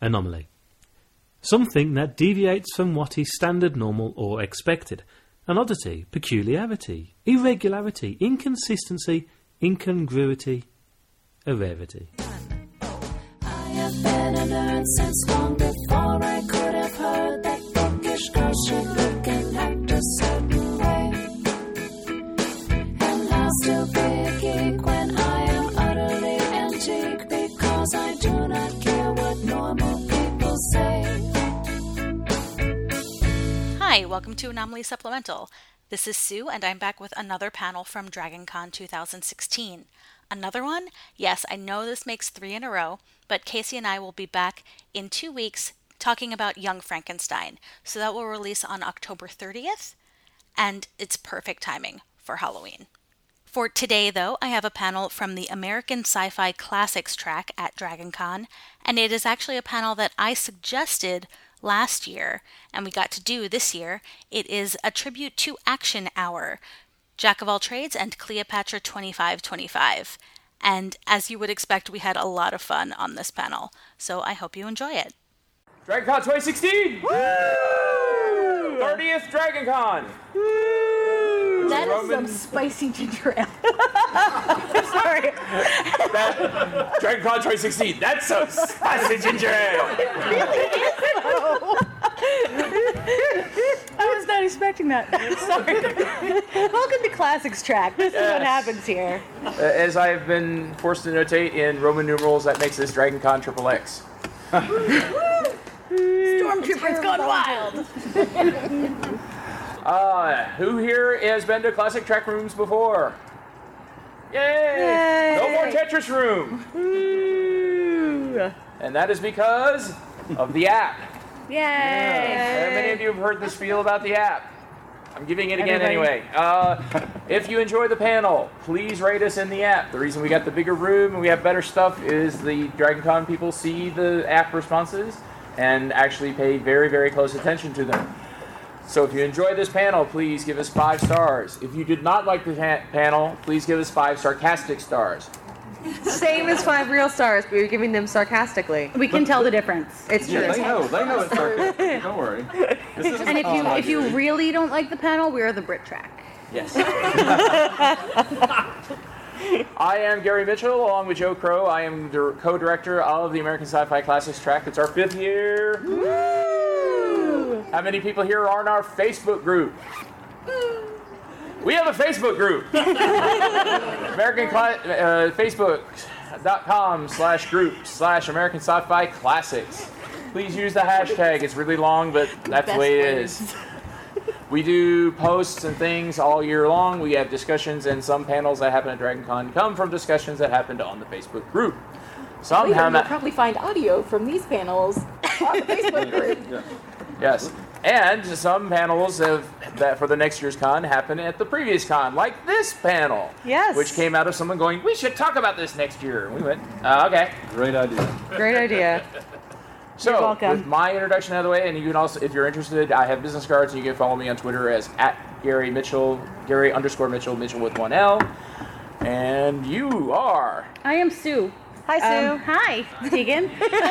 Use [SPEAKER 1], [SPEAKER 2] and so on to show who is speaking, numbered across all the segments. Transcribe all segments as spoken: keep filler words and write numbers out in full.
[SPEAKER 1] Anomaly. Something that deviates from what is standard, normal, or expected. An oddity, peculiarity, irregularity, inconsistency, incongruity, a rarity.
[SPEAKER 2] I have been a nerd since long before I could have heard that bookish girl should look and act a certain way. And I'll still be a geek when I am utterly antique, because I do not care what normal people say.
[SPEAKER 3] Hi, welcome to Anomaly Supplemental. This is Sue, and I'm back with another panel from DragonCon twenty sixteen. Another one? Yes, I know this makes three in a row, but Casey and I will be back in two weeks talking about Young Frankenstein. So that will release on October thirtieth, and it's perfect timing for Halloween. For today, though, I have a panel from the American Sci-Fi Classics track at DragonCon, and it is actually a panel that I suggested last year, and we got to do this year. It is a tribute to Action Hour, Jack of all trades, and Cleopatra twenty-five twenty-five. And as you would expect, we had a lot of fun on this panel, so I hope you enjoy it.
[SPEAKER 4] DragonCon twenty sixteen! Woo! thirtieth DragonCon!
[SPEAKER 5] Woo! That is
[SPEAKER 4] Roman...
[SPEAKER 5] some spicy ginger ale. Sorry.
[SPEAKER 4] That, DragonCon twenty sixteen, that's some spicy ginger ale!
[SPEAKER 5] It really is, though. I was not expecting that. Sorry. Welcome to Classics Track. This yes. is what happens here.
[SPEAKER 4] Uh, as I have been forced to notate in Roman numerals, that makes this DragonCon Triple X.
[SPEAKER 5] Stormtroopers gone wild.
[SPEAKER 4] uh, who here has been to Classic Track rooms before? Yay!
[SPEAKER 5] Yay.
[SPEAKER 4] No more Tetris room.
[SPEAKER 5] Woo.
[SPEAKER 4] And that is because of the app.
[SPEAKER 5] Yay!
[SPEAKER 4] How many of you have heard this spiel about the app? I'm giving it again
[SPEAKER 5] Everybody.
[SPEAKER 4] anyway. Uh, if you enjoy the panel, please rate us in the app. The reason we got the bigger room and we have better stuff is the DragonCon people see the app responses and actually pay very, very close attention to them. So if you enjoyed this panel, please give us five stars. If you did not like the ha- panel, please give us five sarcastic stars.
[SPEAKER 6] Same as five real stars, but you're giving them sarcastically.
[SPEAKER 5] We can tell the difference.
[SPEAKER 6] It's true.
[SPEAKER 7] Yeah, they know. They know it's sarcastic. Don't worry. This isn't
[SPEAKER 5] And if you
[SPEAKER 7] oh,
[SPEAKER 5] if you really don't like the panel, we're the Brit Track.
[SPEAKER 4] Yes. I am Gary Mitchell, along with Joe Crow. I am the co-director of the American Sci-Fi Classics track. It's our fifth year.
[SPEAKER 5] Woo!
[SPEAKER 4] How many people here are in our Facebook group? We have a Facebook group. American Cla- uh, Facebook.com slash group slash American Sci-Fi Classics. Please use the hashtag. It's really long, but that's the way it is. We do posts and things all year long. We have discussions, and some panels that happen at DragonCon come from discussions that happened on the Facebook group. Some
[SPEAKER 8] Later,
[SPEAKER 4] have
[SPEAKER 8] you'll probably find audio from these panels on the Facebook group.
[SPEAKER 7] Yeah.
[SPEAKER 4] Yes. And some panels have, that for the next year's con happen at the previous con, like this panel.
[SPEAKER 6] Yes.
[SPEAKER 4] Which came out of someone going, we should talk about this next year. We went, uh, okay.
[SPEAKER 7] Great idea.
[SPEAKER 6] Great idea.
[SPEAKER 4] So,
[SPEAKER 5] You're welcome.
[SPEAKER 4] with my introduction out of the way, and you can also, if you're interested, I have business cards, and you can follow me on Twitter as at Gary Mitchell, Gary underscore Mitchell, Mitchell with one L. And you are...
[SPEAKER 5] I am Sue.
[SPEAKER 6] Hi, Sue.
[SPEAKER 5] Um, hi, Tegan.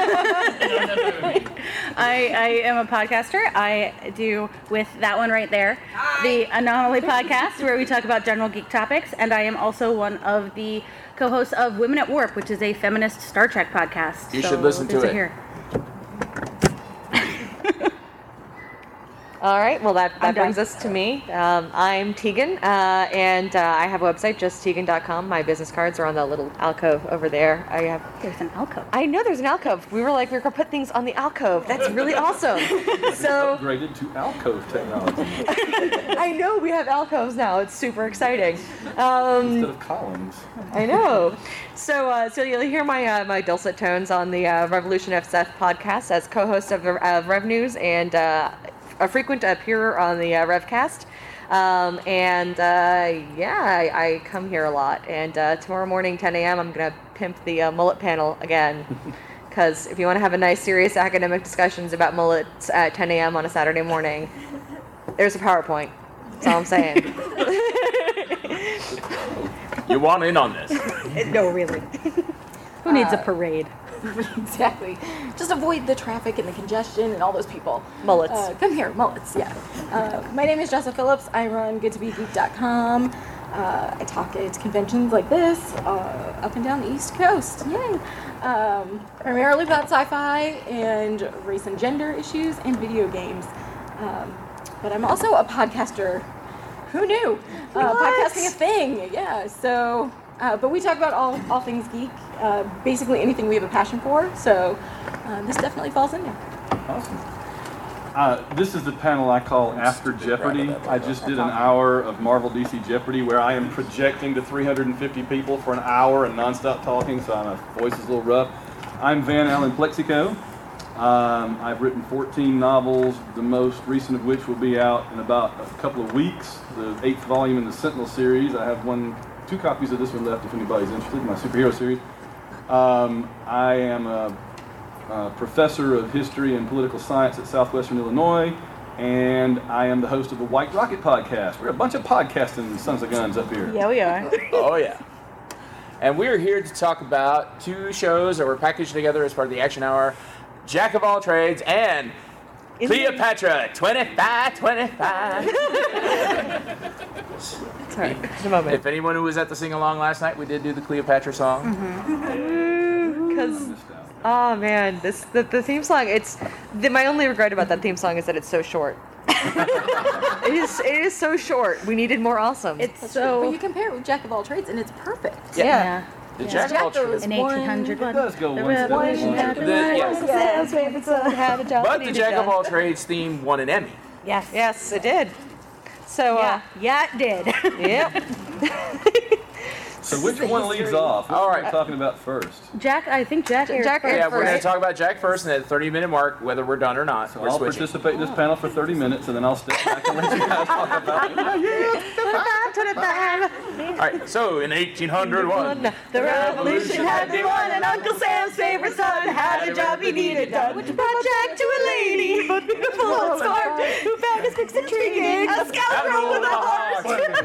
[SPEAKER 5] I, I am a podcaster. I do with that one right there, hi. the Anomaly podcast, where we talk about general geek topics, and I am also one of the co-hosts of Women at Warp, which is a feminist Star Trek podcast.
[SPEAKER 4] You
[SPEAKER 5] so
[SPEAKER 4] should listen to
[SPEAKER 5] visit
[SPEAKER 4] it.
[SPEAKER 5] Here.
[SPEAKER 6] All right, well, that,
[SPEAKER 5] I'm
[SPEAKER 6] that
[SPEAKER 5] done.
[SPEAKER 6] brings us to me. Um, I'm Tegan, uh, and uh, I have a website, just tegan dot com. My business cards are on the little alcove over there. I have.
[SPEAKER 5] There's an alcove.
[SPEAKER 6] I know there's an alcove. We were like, we were going to put things on the alcove. That's really awesome. So
[SPEAKER 7] Upgraded to alcove technology
[SPEAKER 6] I know we have alcoves now. It's super exciting. Um,
[SPEAKER 7] instead of columns.
[SPEAKER 6] I know. So, uh, so you'll hear my uh, my dulcet tones on the uh, Revolution F S F podcast as co-host of, of Rev News and uh, a frequent appearer on the uh, RevCast. Um, and uh, yeah, I, I come here a lot. And uh, tomorrow morning, ten a.m., I'm going to pimp the uh, mullet panel again. Because if you want to have a nice, serious academic discussions about mullets at ten a.m. on a Saturday morning, there's a PowerPoint. That's all I'm saying.
[SPEAKER 4] You want in on this?
[SPEAKER 6] No, really.
[SPEAKER 5] Who needs a parade?
[SPEAKER 8] exactly. Just avoid the traffic and the congestion and all those people.
[SPEAKER 6] Mullets.
[SPEAKER 8] Uh, come here, mullets, yeah. Uh, my name is Jessa Phillips. I run good to be geek dot com. Uh, I talk at conventions like this uh, up and down the East Coast. Yay! Um, primarily about sci-fi and race and gender issues and video games. Um, but I'm also a podcaster. Who knew? Uh, podcasting a thing, yeah. So, uh, but we talk about all, all things geek, uh, basically anything we have a passion for. So uh, this definitely falls in there.
[SPEAKER 7] Awesome. Uh, this is the panel I call After Jeopardy. I just did an hour of Marvel D C Jeopardy where I am projecting to three hundred fifty people for an hour and nonstop talking, so my voice is a little rough. I'm Van Allen Plexico. Um, I've written fourteen novels, the most recent of which will be out in about a couple of weeks. The eighth volume in the Sentinel series. I have one, two copies of this one left if anybody's interested, my superhero series. Um, I am a Uh, professor of history and political science at Southwestern Illinois, and I am the host of the White Rocket podcast. We're a bunch of podcasting sons of guns up here.
[SPEAKER 5] Yeah, we are.
[SPEAKER 4] Oh, yeah. And we're here to talk about two shows that were packaged together as part of the Action Hour, Jack of All Trades and Cleopatra twenty-five twenty-five.
[SPEAKER 6] Sorry, the moment.
[SPEAKER 4] If anyone who was at the sing-along last night, we did do the Cleopatra song.
[SPEAKER 6] Because, oh man, this the, the theme song. It's the, my only regret about that theme song is that it's so short. it is it is so short. We needed more awesome.
[SPEAKER 5] It's
[SPEAKER 8] But
[SPEAKER 5] so
[SPEAKER 8] you compare it with Jack of All Trades, and it's perfect.
[SPEAKER 4] Yeah.
[SPEAKER 5] yeah.
[SPEAKER 4] The
[SPEAKER 5] Yeah.
[SPEAKER 4] Jack of All
[SPEAKER 8] Jack goes
[SPEAKER 4] Trades.
[SPEAKER 5] In
[SPEAKER 8] One-
[SPEAKER 5] eighteen hundred
[SPEAKER 7] It does go
[SPEAKER 5] the
[SPEAKER 7] one step
[SPEAKER 5] revolution
[SPEAKER 7] at a
[SPEAKER 5] had
[SPEAKER 7] time.
[SPEAKER 5] to
[SPEAKER 4] The-
[SPEAKER 5] rise.
[SPEAKER 4] yeah. But the Jack of All Trades theme won an Emmy.
[SPEAKER 5] Yes.
[SPEAKER 6] Yes, it did. So,
[SPEAKER 5] Yeah.
[SPEAKER 6] uh,
[SPEAKER 5] Yeah, it did.
[SPEAKER 6] yep.
[SPEAKER 7] So which one leads off? Which
[SPEAKER 4] All
[SPEAKER 7] one
[SPEAKER 4] right.
[SPEAKER 7] are we talking about first?
[SPEAKER 5] Jack, I think Jack aired
[SPEAKER 6] Jack
[SPEAKER 5] first.
[SPEAKER 6] aired
[SPEAKER 4] Yeah, we're going
[SPEAKER 6] Right.
[SPEAKER 4] to talk about Jack first, and at the thirty-minute mark, whether we're done or not,
[SPEAKER 7] So
[SPEAKER 4] we're
[SPEAKER 7] I'll
[SPEAKER 4] switching.
[SPEAKER 7] participate in this panel for thirty minutes, and then I'll step back and let you guys talk about it.
[SPEAKER 4] All right, so in eighteen hundred one,
[SPEAKER 6] The revolution had been won, and Uncle Sam's favorite son had the job he needed done, which brought Jack to a lady, but beautiful and smart, who found his fix intriguing, a scoundrel with a heart.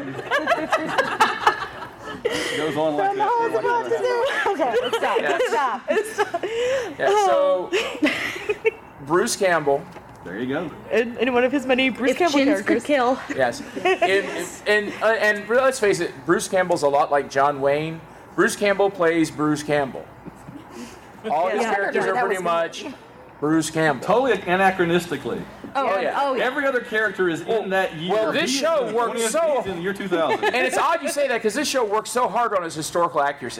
[SPEAKER 7] It goes on like that. for like an hour.
[SPEAKER 6] Okay, let's stop.
[SPEAKER 4] Yes.
[SPEAKER 6] Let's stop.
[SPEAKER 4] yeah, so Bruce Campbell,
[SPEAKER 7] There you go.
[SPEAKER 6] In, in one of his many Bruce
[SPEAKER 5] If
[SPEAKER 6] Campbell
[SPEAKER 5] chins
[SPEAKER 6] characters.
[SPEAKER 5] could kill.
[SPEAKER 4] yes, and and, uh, and let's face it, Bruce Campbell's a lot like John Wayne. Bruce Campbell plays Bruce Campbell. All his
[SPEAKER 6] Yeah.
[SPEAKER 4] characters
[SPEAKER 8] Yeah,
[SPEAKER 4] are
[SPEAKER 8] that
[SPEAKER 4] pretty
[SPEAKER 8] was
[SPEAKER 4] much Bruce Campbell.
[SPEAKER 7] Totally anachronistically.
[SPEAKER 4] Oh yeah.
[SPEAKER 5] Oh, yeah.
[SPEAKER 7] Every other character is in that year.
[SPEAKER 4] well, this
[SPEAKER 7] He is
[SPEAKER 4] show
[SPEAKER 7] in the
[SPEAKER 4] works
[SPEAKER 7] twentieth,
[SPEAKER 4] so-
[SPEAKER 7] he's in the year two thousand.
[SPEAKER 4] And it's odd you say that because this show works so hard on its historical accuracy.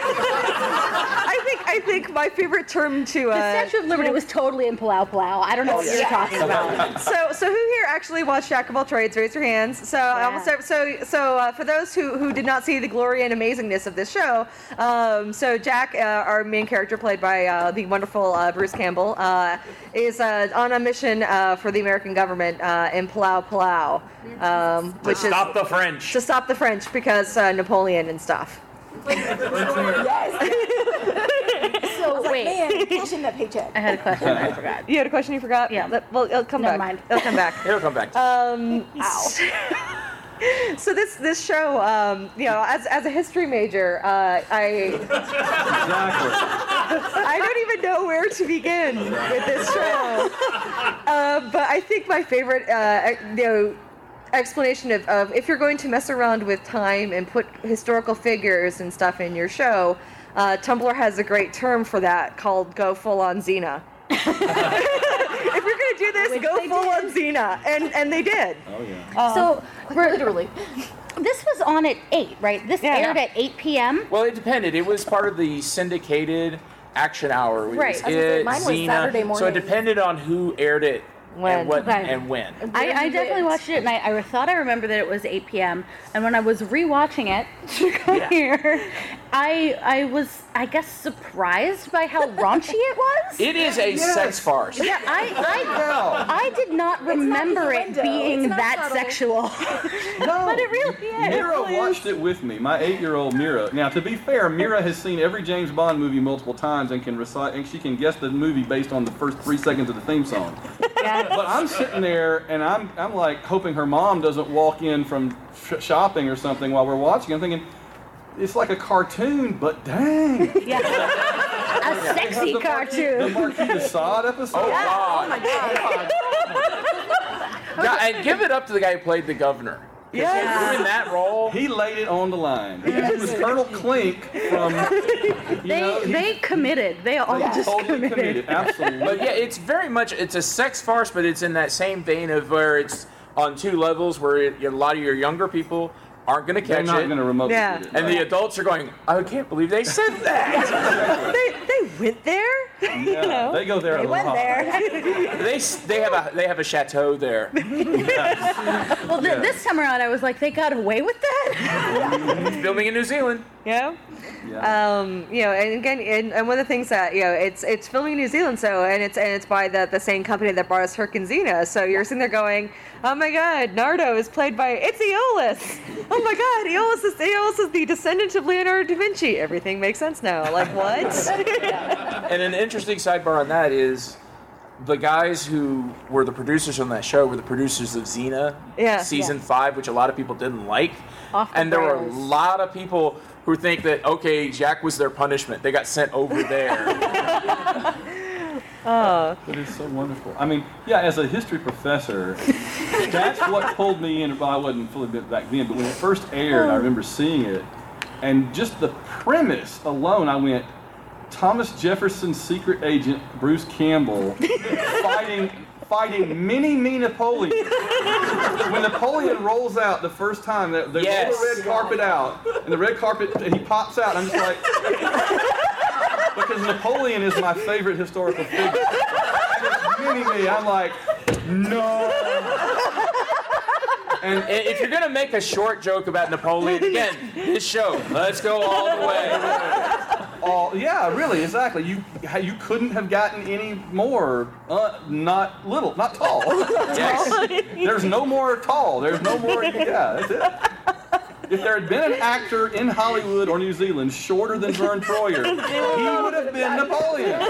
[SPEAKER 6] I think I think my favorite term to
[SPEAKER 5] The
[SPEAKER 6] uh,
[SPEAKER 5] Statue of Liberty was totally in Palau Palau. I don't know what you're talking about.
[SPEAKER 6] so so who here actually watched Jack of All Trades? Raise your hands. So um, so so, so uh, for those who, who did not see the glory and amazingness of this show, um, so Jack, uh, our main character played by uh, the wonderful uh, Bruce Campbell, uh, is uh, on a mission uh, for the American government uh, in Palau Palau, um,
[SPEAKER 4] to
[SPEAKER 6] which
[SPEAKER 4] stop
[SPEAKER 6] is
[SPEAKER 4] the French.
[SPEAKER 6] to stop the French because uh, Napoleon and stuff.
[SPEAKER 8] So it's like,
[SPEAKER 5] Wait.
[SPEAKER 8] man, cash in that paycheck.
[SPEAKER 5] I had a question. I forgot.
[SPEAKER 6] You had a question you forgot?
[SPEAKER 5] Yeah.
[SPEAKER 6] Let- well, it'll come
[SPEAKER 5] Never
[SPEAKER 6] back.
[SPEAKER 5] mind.
[SPEAKER 6] It'll come back.
[SPEAKER 4] It'll come back. To
[SPEAKER 6] Um, so this this show, um, you know, as as a history major, uh, I
[SPEAKER 7] Exactly.
[SPEAKER 6] I don't even know where to begin with this show. Uh, but I think my favorite, uh, you know, explanation of, of if you're going to mess around with time and put historical figures and stuff in your show, uh, Tumblr has a great term for that called "go full on Xena." If you're gonna do this,
[SPEAKER 5] Which
[SPEAKER 6] go
[SPEAKER 5] they
[SPEAKER 6] full
[SPEAKER 5] did.
[SPEAKER 6] on Xena, and and they did.
[SPEAKER 7] Oh yeah.
[SPEAKER 5] So, for,
[SPEAKER 8] Literally.
[SPEAKER 5] this was on at eight, right? This
[SPEAKER 6] Yeah.
[SPEAKER 5] aired at eight p.m.
[SPEAKER 4] well, it depended. It was part of the syndicated Action Hour. It was
[SPEAKER 5] Right. I was
[SPEAKER 8] gonna say,
[SPEAKER 4] it,
[SPEAKER 8] mine was
[SPEAKER 4] Xena.
[SPEAKER 8] Saturday
[SPEAKER 4] So it
[SPEAKER 8] morning.
[SPEAKER 4] depended on who aired it
[SPEAKER 6] When.
[SPEAKER 4] and what
[SPEAKER 5] Okay.
[SPEAKER 4] and when.
[SPEAKER 5] I, I definitely watched it, and I, I thought I remember that it was eight p.m. And when I was rewatching it to come
[SPEAKER 4] Yeah.
[SPEAKER 5] here, I I was, I guess, surprised by how raunchy it was.
[SPEAKER 4] It is a sex farce.
[SPEAKER 5] Yeah, I I, I did not remember it
[SPEAKER 8] innuendo.
[SPEAKER 5] being
[SPEAKER 8] It's not
[SPEAKER 5] that
[SPEAKER 8] subtle.
[SPEAKER 5] sexual.
[SPEAKER 7] No.
[SPEAKER 5] But it really is. It
[SPEAKER 7] Mira
[SPEAKER 5] really
[SPEAKER 7] watched it with me. My eight-year-old Mira. Now, to be fair, Mira has seen every James Bond movie multiple times and can recite, and she can guess the movie based on the first three seconds of the theme song. But I'm sitting there and I'm I'm like hoping her mom doesn't walk in from sh- shopping or something while we're watching. I'm thinking, it's like a cartoon, but dang.
[SPEAKER 5] Yeah. A sexy
[SPEAKER 7] The
[SPEAKER 5] cartoon.
[SPEAKER 7] Marquis de Sade episode.
[SPEAKER 4] Oh, God.
[SPEAKER 8] Oh my god.
[SPEAKER 4] God, and give it up to the guy who played the governor.
[SPEAKER 6] Yeah.
[SPEAKER 4] In that role.
[SPEAKER 7] He laid it on the line. He was Colonel Clink from. You
[SPEAKER 5] They
[SPEAKER 7] know, he-
[SPEAKER 5] they committed. They all
[SPEAKER 7] he
[SPEAKER 5] just
[SPEAKER 7] totally
[SPEAKER 5] committed.
[SPEAKER 7] committed. Absolutely.
[SPEAKER 4] But yeah, it's very much, it's a sex farce, but it's in that same vein of where it's on two levels where it, a lot of your younger people aren't going to
[SPEAKER 7] They're
[SPEAKER 4] catch
[SPEAKER 7] not
[SPEAKER 4] it.
[SPEAKER 7] going to remotely
[SPEAKER 6] Yeah.
[SPEAKER 7] get it.
[SPEAKER 4] And the adults are going, I can't believe they said that.
[SPEAKER 6] They they went there.
[SPEAKER 7] Yeah,
[SPEAKER 6] you know.
[SPEAKER 7] they go there
[SPEAKER 6] They
[SPEAKER 7] a
[SPEAKER 6] went
[SPEAKER 7] lot.
[SPEAKER 6] there.
[SPEAKER 4] they s- they have a they have a chateau there.
[SPEAKER 5] Well, th-
[SPEAKER 7] Yeah.
[SPEAKER 5] this time around, I was like, they got away with that.
[SPEAKER 4] Filming in New Zealand.
[SPEAKER 6] Yeah.
[SPEAKER 7] Yeah.
[SPEAKER 6] Um, you know, and again, and, and one of the things that you know, it's it's filming in New Zealand, so and it's and it's by the the same company that brought us Herc and Xena. So you're sitting there going, oh my God, Nardo is played by it's Aeolus. Oh my God, Aeolus is Aeolus is the descendant of Leonardo da Vinci. Everything makes sense now. Like what?
[SPEAKER 4] And an interesting sidebar on that is the guys who were the producers on that show were the producers of Xena
[SPEAKER 6] Yeah.
[SPEAKER 4] season five, which a lot of people didn't like.
[SPEAKER 5] Off the
[SPEAKER 4] And there were a
[SPEAKER 5] rails.
[SPEAKER 4] lot of people who think that, okay, Jack was their punishment. They got sent over there.
[SPEAKER 6] Oh,
[SPEAKER 7] But it's so wonderful. I mean, yeah, as a history professor, that's what pulled me in. Well, I wasn't fully bit back then, but when it first aired, I remember seeing it, and just the premise alone, I went, Thomas Jefferson's secret agent, Bruce Campbell, fighting fighting mini-me Napoleon. When Napoleon rolls out the first time, they, they
[SPEAKER 4] Yes.
[SPEAKER 7] roll the red carpet out, and the red carpet, and he pops out, and I'm just like... Because Napoleon is my favorite historical figure. And it's mini-me, I'm like, no.
[SPEAKER 4] And i- if you're going to make a short joke about Napoleon, again, this show, let's go all the way.
[SPEAKER 7] All, yeah, really, exactly. You you couldn't have gotten any more, uh, not little, not tall.
[SPEAKER 4] Yes.
[SPEAKER 7] There's no more tall. There's no more, yeah, that's it. If there had been an actor in Hollywood or New Zealand shorter than Vern Troyer, he would have been Napoleon.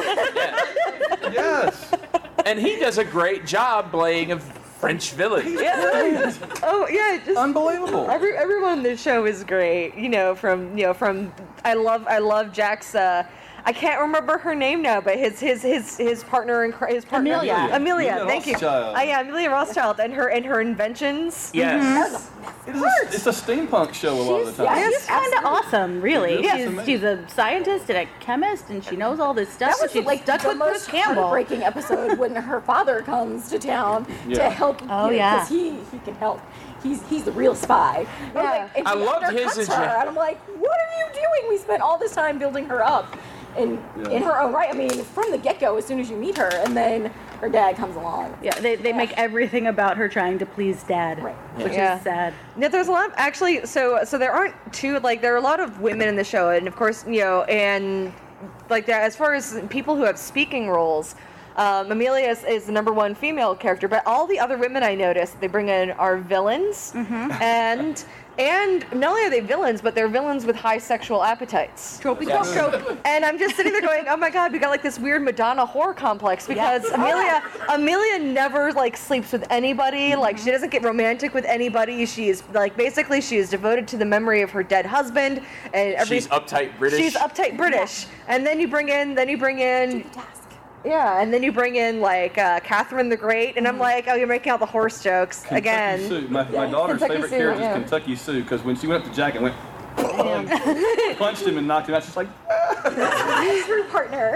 [SPEAKER 7] Yes.
[SPEAKER 4] And he does a great job playing a French villain.
[SPEAKER 6] yeah. Oh yeah, just
[SPEAKER 7] Unbelievable.
[SPEAKER 6] Every, everyone in the show is great, you know. From you know, from I love I love Jack's. Uh, I can't remember her name now, but his his his his partner in cri- his partner
[SPEAKER 5] Amelia.
[SPEAKER 6] Amelia.
[SPEAKER 7] Amelia
[SPEAKER 6] thank you.
[SPEAKER 7] Rothschild.
[SPEAKER 6] Uh, yeah, Amelia Rothschild and her and her inventions.
[SPEAKER 4] Yes.
[SPEAKER 7] It is a, it's a steampunk show a lot of the time.
[SPEAKER 8] yeah,
[SPEAKER 5] She's kind of awesome, really.
[SPEAKER 7] It is
[SPEAKER 5] She's,
[SPEAKER 7] amazing.
[SPEAKER 5] she's a scientist and a chemist, and she knows all this stuff.
[SPEAKER 8] That was
[SPEAKER 5] she's
[SPEAKER 8] like
[SPEAKER 5] stuck
[SPEAKER 8] the
[SPEAKER 5] with
[SPEAKER 8] most
[SPEAKER 5] Bruce Campbell.
[SPEAKER 8] heartbreaking episode when her father comes to town
[SPEAKER 7] Yeah.
[SPEAKER 8] to help.
[SPEAKER 5] Oh, yeah.
[SPEAKER 8] because he he can help. He's he's the real spy. And
[SPEAKER 6] Yeah.
[SPEAKER 8] like, and
[SPEAKER 4] I
[SPEAKER 8] he
[SPEAKER 4] loved his
[SPEAKER 8] undercuts
[SPEAKER 4] and
[SPEAKER 8] her,
[SPEAKER 4] Jack-
[SPEAKER 8] and I'm like, what are you doing? We spent all this time building her up, in
[SPEAKER 7] Yeah.
[SPEAKER 8] in her own right. I mean, from the get go, as soon as you meet her, and then her dad comes along.
[SPEAKER 5] Yeah, they, they make everything about her trying to please dad,
[SPEAKER 8] Right.
[SPEAKER 5] which
[SPEAKER 6] Yeah.
[SPEAKER 5] is sad.
[SPEAKER 6] Yeah, there's a lot actually. So so there aren't two like there are a lot of women in the show, and of course you know, and like that as far as people who have speaking roles. Um, Amelia is, is the number one female character, but all the other women I noticed they bring in are villains, and and not only are they villains, but they're villains with high sexual appetites.
[SPEAKER 5] Tropey
[SPEAKER 4] Yes.
[SPEAKER 5] trope.
[SPEAKER 6] And I'm just sitting there going, oh my God, we got like this weird Madonna horror complex because Amelia, Amelia never like sleeps with anybody. Like she doesn't get romantic with anybody. She is like basically she is devoted to the memory of her dead husband. And every,
[SPEAKER 4] She's uptight British.
[SPEAKER 6] She's uptight British. And then you bring in, then you bring in.
[SPEAKER 8] Task.
[SPEAKER 6] Yeah, and then you bring in like uh, Catherine the Great, and I'm like, oh, you're making all the horse jokes
[SPEAKER 7] Kentucky
[SPEAKER 6] again.
[SPEAKER 7] Sue. My, my
[SPEAKER 8] Yeah,
[SPEAKER 7] daughter's
[SPEAKER 8] Kentucky
[SPEAKER 7] favorite
[SPEAKER 8] Sue,
[SPEAKER 7] character
[SPEAKER 8] yeah.
[SPEAKER 7] is Kentucky Sue because when she went up to Jack and went, punched him and knocked him out, she's like,
[SPEAKER 8] True partner.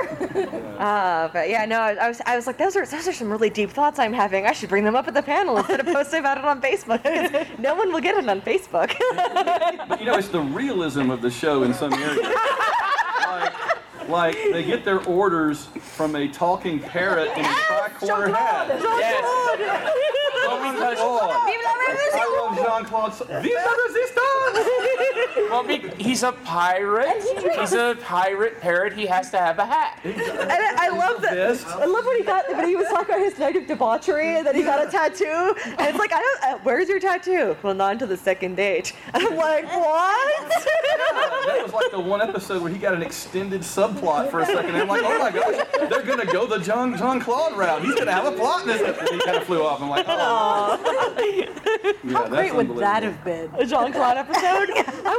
[SPEAKER 6] Uh, but yeah, no, I, I was, I was like, those are, those are some really deep thoughts I'm having. I should bring them up at the panel instead of posting about it on Facebook. 'Cause no one will get it on Facebook.
[SPEAKER 7] but you know, it's the realism of the show in some areas. like, like they get their orders from a talking parrot in a tricorner hat.
[SPEAKER 4] Yes. Well, because,
[SPEAKER 7] I love Jean-Claude. Vive la resistance!
[SPEAKER 4] well, be- he's a pirate. He's a pirate parrot. He has to have a hat.
[SPEAKER 6] And I, I love that.
[SPEAKER 7] Best.
[SPEAKER 6] I love when he got when he was talking about his night of debauchery, and then he got a tattoo. And it's like, I don't. Uh, where's your tattoo? Well, not until the second date. And I'm like, what?
[SPEAKER 7] That was like the one episode where he got an extended subplot for a second. And I'm like, oh my gosh, they're gonna go the Jean Jean Claude route. He's gonna have a plot in this. And he kind of flew off. I'm like, oh. Yeah,
[SPEAKER 9] How
[SPEAKER 7] that's
[SPEAKER 9] great would that
[SPEAKER 7] unbelievable.
[SPEAKER 9] have been?
[SPEAKER 6] A Jean-Claude episode. I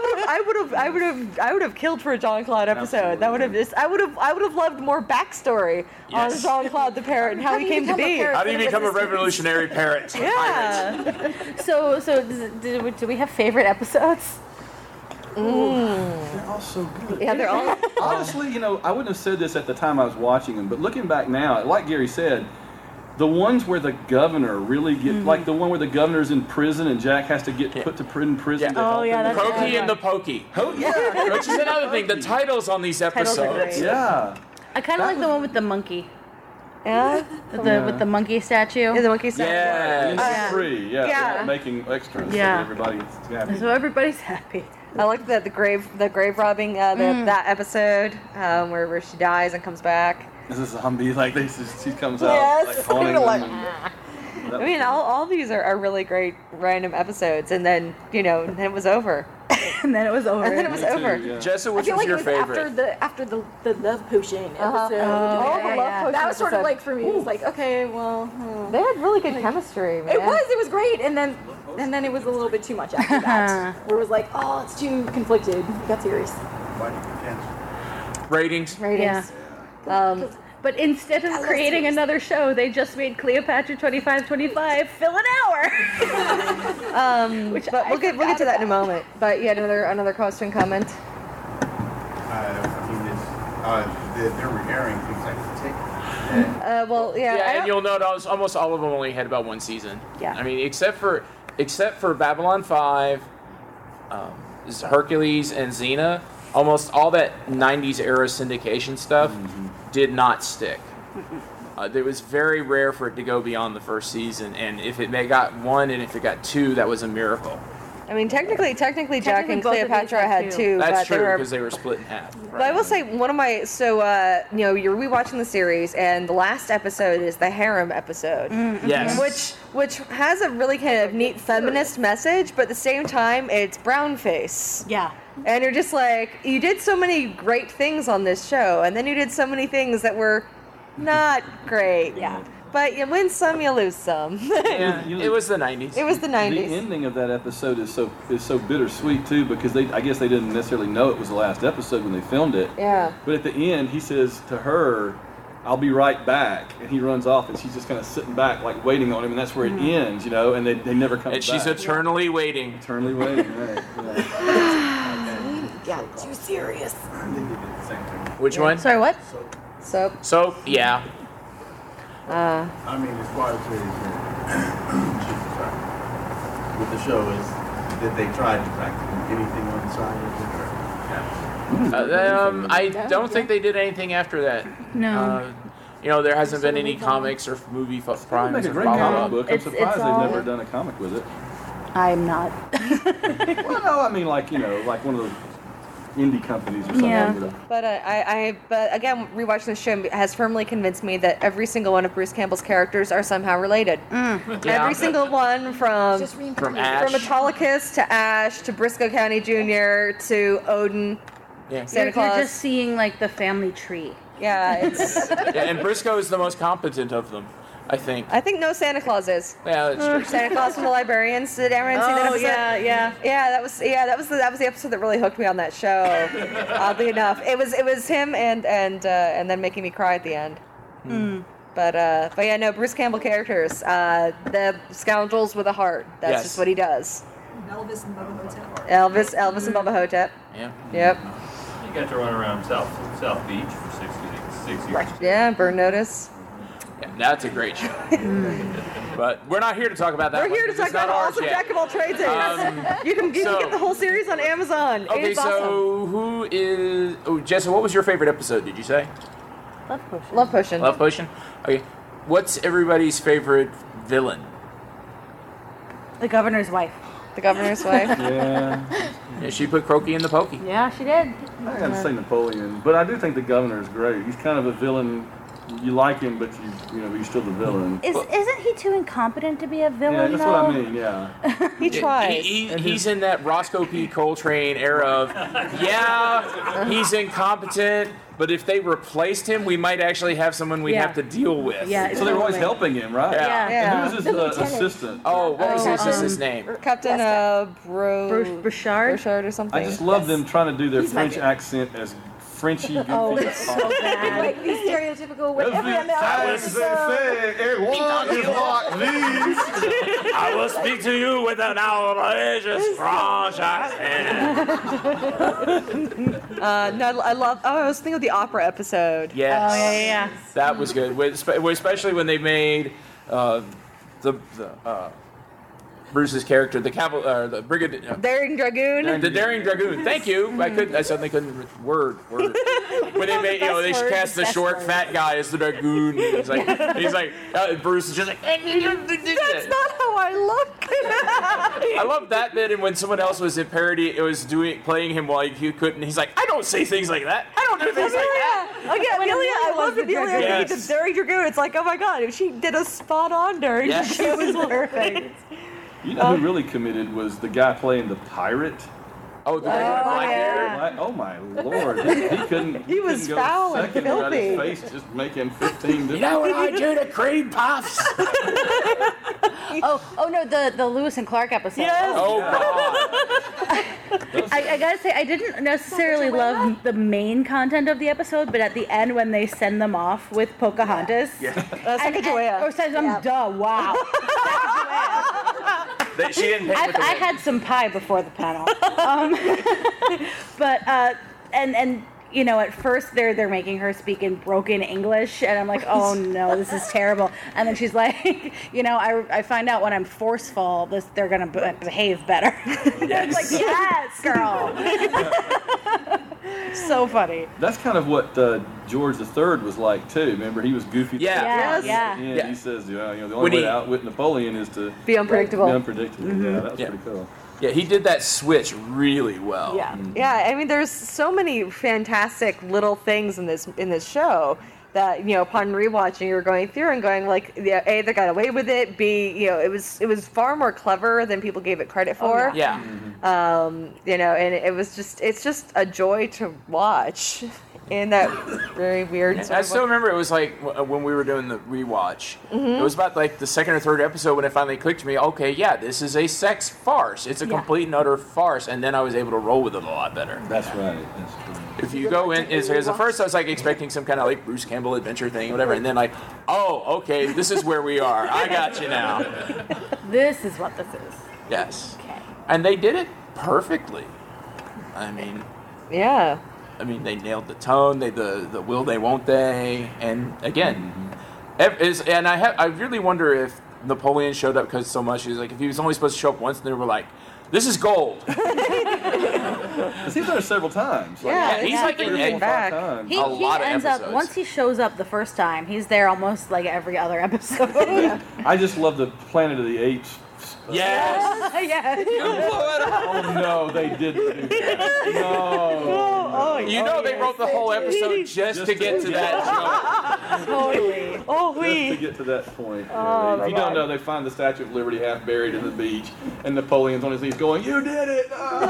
[SPEAKER 6] would have, I would have, I would have, I would have killed for a Jean Claude episode.
[SPEAKER 7] Absolutely.
[SPEAKER 6] That would have just, I would have, I would have loved more backstory
[SPEAKER 4] Yes.
[SPEAKER 6] on Jean Claude the parrot and how,
[SPEAKER 8] How
[SPEAKER 6] he
[SPEAKER 8] do you
[SPEAKER 6] came to
[SPEAKER 8] become a
[SPEAKER 6] be.
[SPEAKER 8] parrot?
[SPEAKER 4] How do you become a revolutionary parrot? Pirate.
[SPEAKER 6] Yeah.
[SPEAKER 5] So, so does, do, we- do we have favorite episodes?
[SPEAKER 7] They're all so good.
[SPEAKER 6] Yeah, they're all.
[SPEAKER 7] Honestly, you know, I wouldn't have said this at the time I was watching them, but looking back now, like Gary said, the ones where the governor really get,
[SPEAKER 5] Mm-hmm.
[SPEAKER 7] like the one where the governor's in prison and Jack has to get put to pr- in prison.
[SPEAKER 4] Yeah.
[SPEAKER 7] To
[SPEAKER 5] Oh,
[SPEAKER 7] help
[SPEAKER 5] yeah,
[SPEAKER 7] him.
[SPEAKER 5] that's-
[SPEAKER 4] Pokey and the Pokey.
[SPEAKER 7] Oh, yeah.
[SPEAKER 4] Which is another thing. The titles on these
[SPEAKER 5] Titles are
[SPEAKER 4] episodes.
[SPEAKER 5] great.
[SPEAKER 7] Yeah.
[SPEAKER 5] I kind of like the one with the monkey,
[SPEAKER 6] Yeah.
[SPEAKER 5] with the with the monkey statue.
[SPEAKER 6] Yeah, the monkey statue.
[SPEAKER 4] Yeah.
[SPEAKER 7] And it's free. Yeah.
[SPEAKER 6] Yeah.
[SPEAKER 7] They're not making extras.
[SPEAKER 5] Yeah.
[SPEAKER 7] So everybody's happy.
[SPEAKER 5] So everybody's happy.
[SPEAKER 6] I like the the grave the grave robbing uh, the,
[SPEAKER 5] Mm.
[SPEAKER 6] that episode um, where where she dies and comes back.
[SPEAKER 7] This is a zombie. Like they, she comes out
[SPEAKER 6] Yes.
[SPEAKER 7] like haunting
[SPEAKER 6] You're like,
[SPEAKER 7] them.
[SPEAKER 6] "Ah."
[SPEAKER 7] That
[SPEAKER 6] I mean, all, all these are, are really great random episodes, and then you know, then it was over,
[SPEAKER 5] And then it was over.
[SPEAKER 6] and then it was
[SPEAKER 7] Me too,
[SPEAKER 6] over.
[SPEAKER 7] yeah.
[SPEAKER 4] Jessa,
[SPEAKER 8] I
[SPEAKER 4] which
[SPEAKER 8] feel
[SPEAKER 4] was
[SPEAKER 8] like
[SPEAKER 4] your
[SPEAKER 8] it was
[SPEAKER 4] favorite?
[SPEAKER 8] after the after the the love potion
[SPEAKER 6] Uh-huh.
[SPEAKER 8] episode.
[SPEAKER 6] Oh,
[SPEAKER 5] yeah,
[SPEAKER 6] the
[SPEAKER 5] yeah,
[SPEAKER 6] love
[SPEAKER 5] yeah.
[SPEAKER 6] potion
[SPEAKER 8] That was sort of
[SPEAKER 6] episode.
[SPEAKER 8] like for me. It was like okay, well, hmm.
[SPEAKER 6] They had really good chemistry, man.
[SPEAKER 8] it was it was great, and then and then it was a little bit too much after that, where it was like, oh, it's too conflicted. It got serious.
[SPEAKER 4] Ratings.
[SPEAKER 6] ratings. Um,
[SPEAKER 5] But instead of
[SPEAKER 8] love
[SPEAKER 5] creating
[SPEAKER 8] series.
[SPEAKER 5] another show, they just made Cleopatra twenty-five twenty-five fill an hour.
[SPEAKER 6] um,
[SPEAKER 5] Which
[SPEAKER 6] but
[SPEAKER 5] I
[SPEAKER 6] we'll get we'll get to that in a moment. But yeah, another another question comment.
[SPEAKER 9] I mean, it's, uh, they're, they're airing consecutive.
[SPEAKER 6] Uh, well, yeah,
[SPEAKER 4] Yeah,
[SPEAKER 6] I
[SPEAKER 4] and
[SPEAKER 6] don't-
[SPEAKER 4] you'll notice almost all of them only had about one season.
[SPEAKER 5] Yeah.
[SPEAKER 4] I mean, except for except for Babylon five, um, Hercules, and Xena, almost all that nineties era syndication stuff did not stick. Uh, it was very rare for it to go beyond the first season, and if it may got one and if it got two, that was a miracle.
[SPEAKER 6] I mean, technically, technically, Jack
[SPEAKER 5] Technically,
[SPEAKER 6] and
[SPEAKER 5] both of these
[SPEAKER 6] Cleopatra
[SPEAKER 5] had
[SPEAKER 6] had
[SPEAKER 5] two.
[SPEAKER 6] two,
[SPEAKER 4] That's
[SPEAKER 6] but
[SPEAKER 4] true
[SPEAKER 6] they were.
[SPEAKER 4] because they were split in half.
[SPEAKER 6] But I will say one of my so uh, you know you're rewatching the series and the last episode is the harem episode,
[SPEAKER 4] Yes.
[SPEAKER 6] which which has a really kind of neat feminist message, but at the same time it's brown face.
[SPEAKER 5] Yeah.
[SPEAKER 6] And you're just like, you did so many great things on this show, and then you did so many things that were not great.
[SPEAKER 5] Yeah.
[SPEAKER 6] But you win some, you lose some.
[SPEAKER 4] Yeah,
[SPEAKER 7] You know,
[SPEAKER 4] it was the nineties.
[SPEAKER 6] It was the nineties.
[SPEAKER 7] The ending of that episode is so is so bittersweet too because they I guess they didn't necessarily know it was the last episode when they filmed it.
[SPEAKER 6] Yeah.
[SPEAKER 7] But at the end, he says to her, "I'll be right back," and he runs off, and she's just kind of sitting back, like waiting on him, and that's where it ends, you know. And they, they never come
[SPEAKER 4] And
[SPEAKER 7] back.
[SPEAKER 4] she's eternally waiting.
[SPEAKER 7] eternally waiting. Right. Yeah.
[SPEAKER 8] Got too serious.
[SPEAKER 9] They did the same thing.
[SPEAKER 4] Which one?
[SPEAKER 5] Sorry, what?
[SPEAKER 6] So,
[SPEAKER 4] So, yeah.
[SPEAKER 6] uh,
[SPEAKER 9] I mean, as far as the, Jesus, sorry. With the show is, did they try to practically anything on the side of it? Or, yeah.
[SPEAKER 4] Uh, um, I don't think they did anything after that.
[SPEAKER 5] No.
[SPEAKER 4] Uh, you know, there hasn't been any comics or movie f-
[SPEAKER 7] They
[SPEAKER 4] primes
[SPEAKER 7] make a
[SPEAKER 4] or
[SPEAKER 7] great comic
[SPEAKER 4] follow-up.
[SPEAKER 7] book. I'm
[SPEAKER 5] It's- it's
[SPEAKER 7] surprised
[SPEAKER 5] all-
[SPEAKER 7] they've never done a comic with it.
[SPEAKER 5] I'm not.
[SPEAKER 7] Well, no, I mean like you know, like one of those indie companies or something.
[SPEAKER 5] Yeah.
[SPEAKER 7] you know.
[SPEAKER 6] but uh, I, I, but again, rewatching the show has firmly convinced me that every single one of Bruce Campbell's characters are somehow related.
[SPEAKER 4] Yeah.
[SPEAKER 6] Every single one, from
[SPEAKER 8] Just
[SPEAKER 4] From
[SPEAKER 8] reincarnated.
[SPEAKER 4] Ash.
[SPEAKER 6] from Autolycus to Ash to Briscoe County Junior to Odin.
[SPEAKER 4] Yeah.
[SPEAKER 6] Santa
[SPEAKER 5] You're,
[SPEAKER 6] Claus.
[SPEAKER 5] you're just seeing like the family tree.
[SPEAKER 6] Yeah, it's.
[SPEAKER 4] Yeah, and Briscoe is the most competent of them, I think.
[SPEAKER 6] I think no Santa Claus is.
[SPEAKER 4] Yeah, that's true.
[SPEAKER 6] Santa Claus from the Librarians. Did everyone see that
[SPEAKER 5] Oh
[SPEAKER 6] episode?
[SPEAKER 5] yeah, yeah.
[SPEAKER 6] Yeah, that was yeah, that was the, that was the episode that really hooked me on that show. Oddly enough, it was it was him and and uh, and then making me cry at the end. But uh, but yeah, no, Bruce Campbell characters, uh, the scoundrels with a heart. That's
[SPEAKER 4] Yes.
[SPEAKER 6] just what he does.
[SPEAKER 10] Elvis and Bubba Hotep.
[SPEAKER 6] Elvis, Elvis and Bubba Hotep.
[SPEAKER 4] Yeah.
[SPEAKER 6] Yep.
[SPEAKER 11] You got to run around South South Beach for sixty six years.
[SPEAKER 6] Yeah, Burn Notice.
[SPEAKER 4] Yeah, that's a great show. But we're not here to talk about that.
[SPEAKER 6] We're
[SPEAKER 4] one
[SPEAKER 6] here to
[SPEAKER 4] because
[SPEAKER 6] talk
[SPEAKER 4] it's
[SPEAKER 6] about
[SPEAKER 4] not
[SPEAKER 6] how
[SPEAKER 4] ours
[SPEAKER 6] awesome
[SPEAKER 4] yet.
[SPEAKER 6] Jack of all trades is.
[SPEAKER 4] Um,
[SPEAKER 6] you can you
[SPEAKER 4] so-
[SPEAKER 6] can get the whole series on Amazon.
[SPEAKER 4] Okay,
[SPEAKER 6] it's
[SPEAKER 4] so
[SPEAKER 6] awesome.
[SPEAKER 4] who is? Oh, Jessa, what was your favorite episode? Did you say
[SPEAKER 5] Love potion.
[SPEAKER 6] Love Potion.
[SPEAKER 4] Love Potion? Okay, what's everybody's favorite villain?
[SPEAKER 5] The governor's wife.
[SPEAKER 6] The governor's wife.
[SPEAKER 7] Yeah.
[SPEAKER 4] Yeah, she put Croaky in the pokey.
[SPEAKER 5] Yeah, she did.
[SPEAKER 7] I gotta say Napoleon, but I do think the governor is great. He's kind of a villain you like him, but you you know you're still the villain.
[SPEAKER 5] Is, isn't he too incompetent to be a villain,
[SPEAKER 7] Yeah, that's
[SPEAKER 5] though?
[SPEAKER 7] what I mean. Yeah.
[SPEAKER 6] He tries.
[SPEAKER 4] He, he, he's in that Roscoe P. Coltrane era of, yeah, he's incompetent, but if they replaced him, we might actually have someone we
[SPEAKER 5] Yeah.
[SPEAKER 4] have to deal with.
[SPEAKER 5] Yeah,
[SPEAKER 7] So they were always
[SPEAKER 5] totally.
[SPEAKER 7] helping him, right?
[SPEAKER 4] Yeah.
[SPEAKER 6] Yeah.
[SPEAKER 7] And who was his uh, assistant?
[SPEAKER 4] Oh, what was
[SPEAKER 5] Oh,
[SPEAKER 4] his
[SPEAKER 5] um,
[SPEAKER 4] assistant's name?
[SPEAKER 6] Captain uh, Bro...
[SPEAKER 5] Bruce Bouchard?
[SPEAKER 6] Bouchard or something.
[SPEAKER 7] I just love them trying to do their
[SPEAKER 8] He's my
[SPEAKER 7] French
[SPEAKER 8] favorite.
[SPEAKER 7] accent as Frenchy goofy
[SPEAKER 5] Oh,
[SPEAKER 7] as
[SPEAKER 5] it's so
[SPEAKER 7] possible.
[SPEAKER 5] bad.
[SPEAKER 8] Like the stereotypical way every American episode.
[SPEAKER 4] I will speak to you with an outrageous French accent.
[SPEAKER 6] Uh, no, I love. Oh, I was thinking of the opera episode.
[SPEAKER 4] Yes.
[SPEAKER 5] Oh, yeah, yeah, yeah.
[SPEAKER 4] That was good. With- spe- Especially when they made uh, the, the uh, Bruce's character, the caval- uh, the brigadier. Uh,
[SPEAKER 6] Daring Dragoon.
[SPEAKER 4] The Daring Dragoon. Thank you. I could. I suddenly couldn't. re- Word. Word. When they made, you know, they
[SPEAKER 5] Best word,
[SPEAKER 4] cast the
[SPEAKER 5] best
[SPEAKER 4] short,
[SPEAKER 5] word.
[SPEAKER 4] fat guy as the Dragoon. He's like, he's like, uh, Bruce is just like.
[SPEAKER 6] That's not how I look.
[SPEAKER 4] I love that bit, and when someone else was in parody, it was doing playing him while he couldn't. He's like, I don't say things like that. I don't do things like that.
[SPEAKER 6] Oh yeah, Amelia. I love Amelia.
[SPEAKER 4] Yes.
[SPEAKER 6] Yes. The Daring Dragoon. It's like, oh my god, if she did a spot on Daring
[SPEAKER 4] Yes.
[SPEAKER 6] Dragoon, it was perfect.
[SPEAKER 7] You know who really committed was the guy playing the pirate.
[SPEAKER 4] Oh, the black hair.
[SPEAKER 7] Like, oh my lord, he, he couldn't.
[SPEAKER 6] He was
[SPEAKER 7] couldn't go
[SPEAKER 6] foul
[SPEAKER 7] a
[SPEAKER 6] and
[SPEAKER 7] second without his
[SPEAKER 6] filthy.
[SPEAKER 7] face just making fifteen.
[SPEAKER 4] You know what I do to cream puffs?
[SPEAKER 5] Oh, oh no, the, the Lewis and Clark episode.
[SPEAKER 6] Yes.
[SPEAKER 4] Oh God.
[SPEAKER 5] I, I gotta say, I didn't necessarily love the main content of the episode, but at the end when they send them off with Pocahontas,
[SPEAKER 6] Uh,
[SPEAKER 5] and,
[SPEAKER 6] Sacagawea.
[SPEAKER 5] or says, "I'm duh, wow."
[SPEAKER 4] They- she didn't pay
[SPEAKER 5] I,
[SPEAKER 4] with the
[SPEAKER 5] I
[SPEAKER 4] wig.
[SPEAKER 5] had some pie before the panel, um, but uh, and and you know, at first they're they're making her speak in broken English, and I'm like, oh no, this is terrible. And then she's like, you know, I, I find out when I'm forceful, this they're gonna be- behave better. It's like, yes, girl. So funny.
[SPEAKER 7] That's kind of what uh, George the Third was like too. Remember, he was goofy.
[SPEAKER 4] Yeah.
[SPEAKER 5] Yeah,
[SPEAKER 6] Yes.
[SPEAKER 5] yeah.
[SPEAKER 7] Yeah,
[SPEAKER 4] Yeah.
[SPEAKER 7] he says, you know, you know, the
[SPEAKER 4] When
[SPEAKER 7] only way
[SPEAKER 4] he-
[SPEAKER 7] to outwit Napoleon is to
[SPEAKER 6] Be unpredictable.
[SPEAKER 7] be unpredictable. Yeah, that was
[SPEAKER 4] Yeah.
[SPEAKER 7] pretty cool.
[SPEAKER 4] Yeah, he did that switch really well.
[SPEAKER 5] Yeah.
[SPEAKER 6] Yeah, I mean, there's so many fantastic little things in this in this show that, you know, upon rewatching, you're going through and going like, yeah, A, they got away with it. B, you know, it was it was far more clever than people gave it credit for.
[SPEAKER 4] Yeah.
[SPEAKER 6] Um, you know, and it was just it's just a joy to watch in that very weird.
[SPEAKER 4] I
[SPEAKER 6] sort of
[SPEAKER 4] still
[SPEAKER 6] way.
[SPEAKER 4] remember it was like w- when we were doing the rewatch.
[SPEAKER 6] Mm-hmm.
[SPEAKER 4] It was about like the second or third episode when it finally clicked to me. Okay, yeah, this is a sex farce. It's a
[SPEAKER 5] Yeah.
[SPEAKER 4] complete and utter farce, and then I was able to roll with it a lot better.
[SPEAKER 7] That's right. That's true.
[SPEAKER 4] If you go in, is at first I was like expecting some kind of like Bruce Campbell adventure thing, or whatever, and then like, oh, okay, this is where we are. I got you now.
[SPEAKER 5] This is what this is.
[SPEAKER 4] Yes,
[SPEAKER 5] Okay.
[SPEAKER 4] and they did it perfectly. I mean,
[SPEAKER 6] Yeah.
[SPEAKER 4] I mean, they nailed the tone, they the the will they, won't they, and again, ev- is and I have I really wonder if Napoleon showed up because so much. He's like, if he was only supposed to show up once, and they were like, this is gold.
[SPEAKER 7] He was there several times. Like,
[SPEAKER 6] Yeah,
[SPEAKER 4] Yeah, he's
[SPEAKER 6] yeah,
[SPEAKER 4] like
[SPEAKER 6] three
[SPEAKER 4] in
[SPEAKER 6] or
[SPEAKER 4] Ed-
[SPEAKER 6] four back.
[SPEAKER 7] times.
[SPEAKER 5] He,
[SPEAKER 4] A
[SPEAKER 5] he
[SPEAKER 4] lot of
[SPEAKER 5] ends
[SPEAKER 4] episodes.
[SPEAKER 5] up once he shows up the first time, he's there almost like every other episode.
[SPEAKER 7] I just love the Planet of the Apes.
[SPEAKER 4] Yes.
[SPEAKER 5] yeah.
[SPEAKER 7] Oh no, they didn't do that. No.
[SPEAKER 6] Oh,
[SPEAKER 4] You know they wrote the whole episode just to get to that joke.
[SPEAKER 6] totally. Oh,
[SPEAKER 7] Just to
[SPEAKER 6] we.
[SPEAKER 7] get to that point.
[SPEAKER 6] Oh,
[SPEAKER 7] if
[SPEAKER 6] my
[SPEAKER 7] you don't
[SPEAKER 6] God.
[SPEAKER 7] know, they find the Statue of Liberty half buried in the beach, and Napoleon's on his knees going, "You did it!"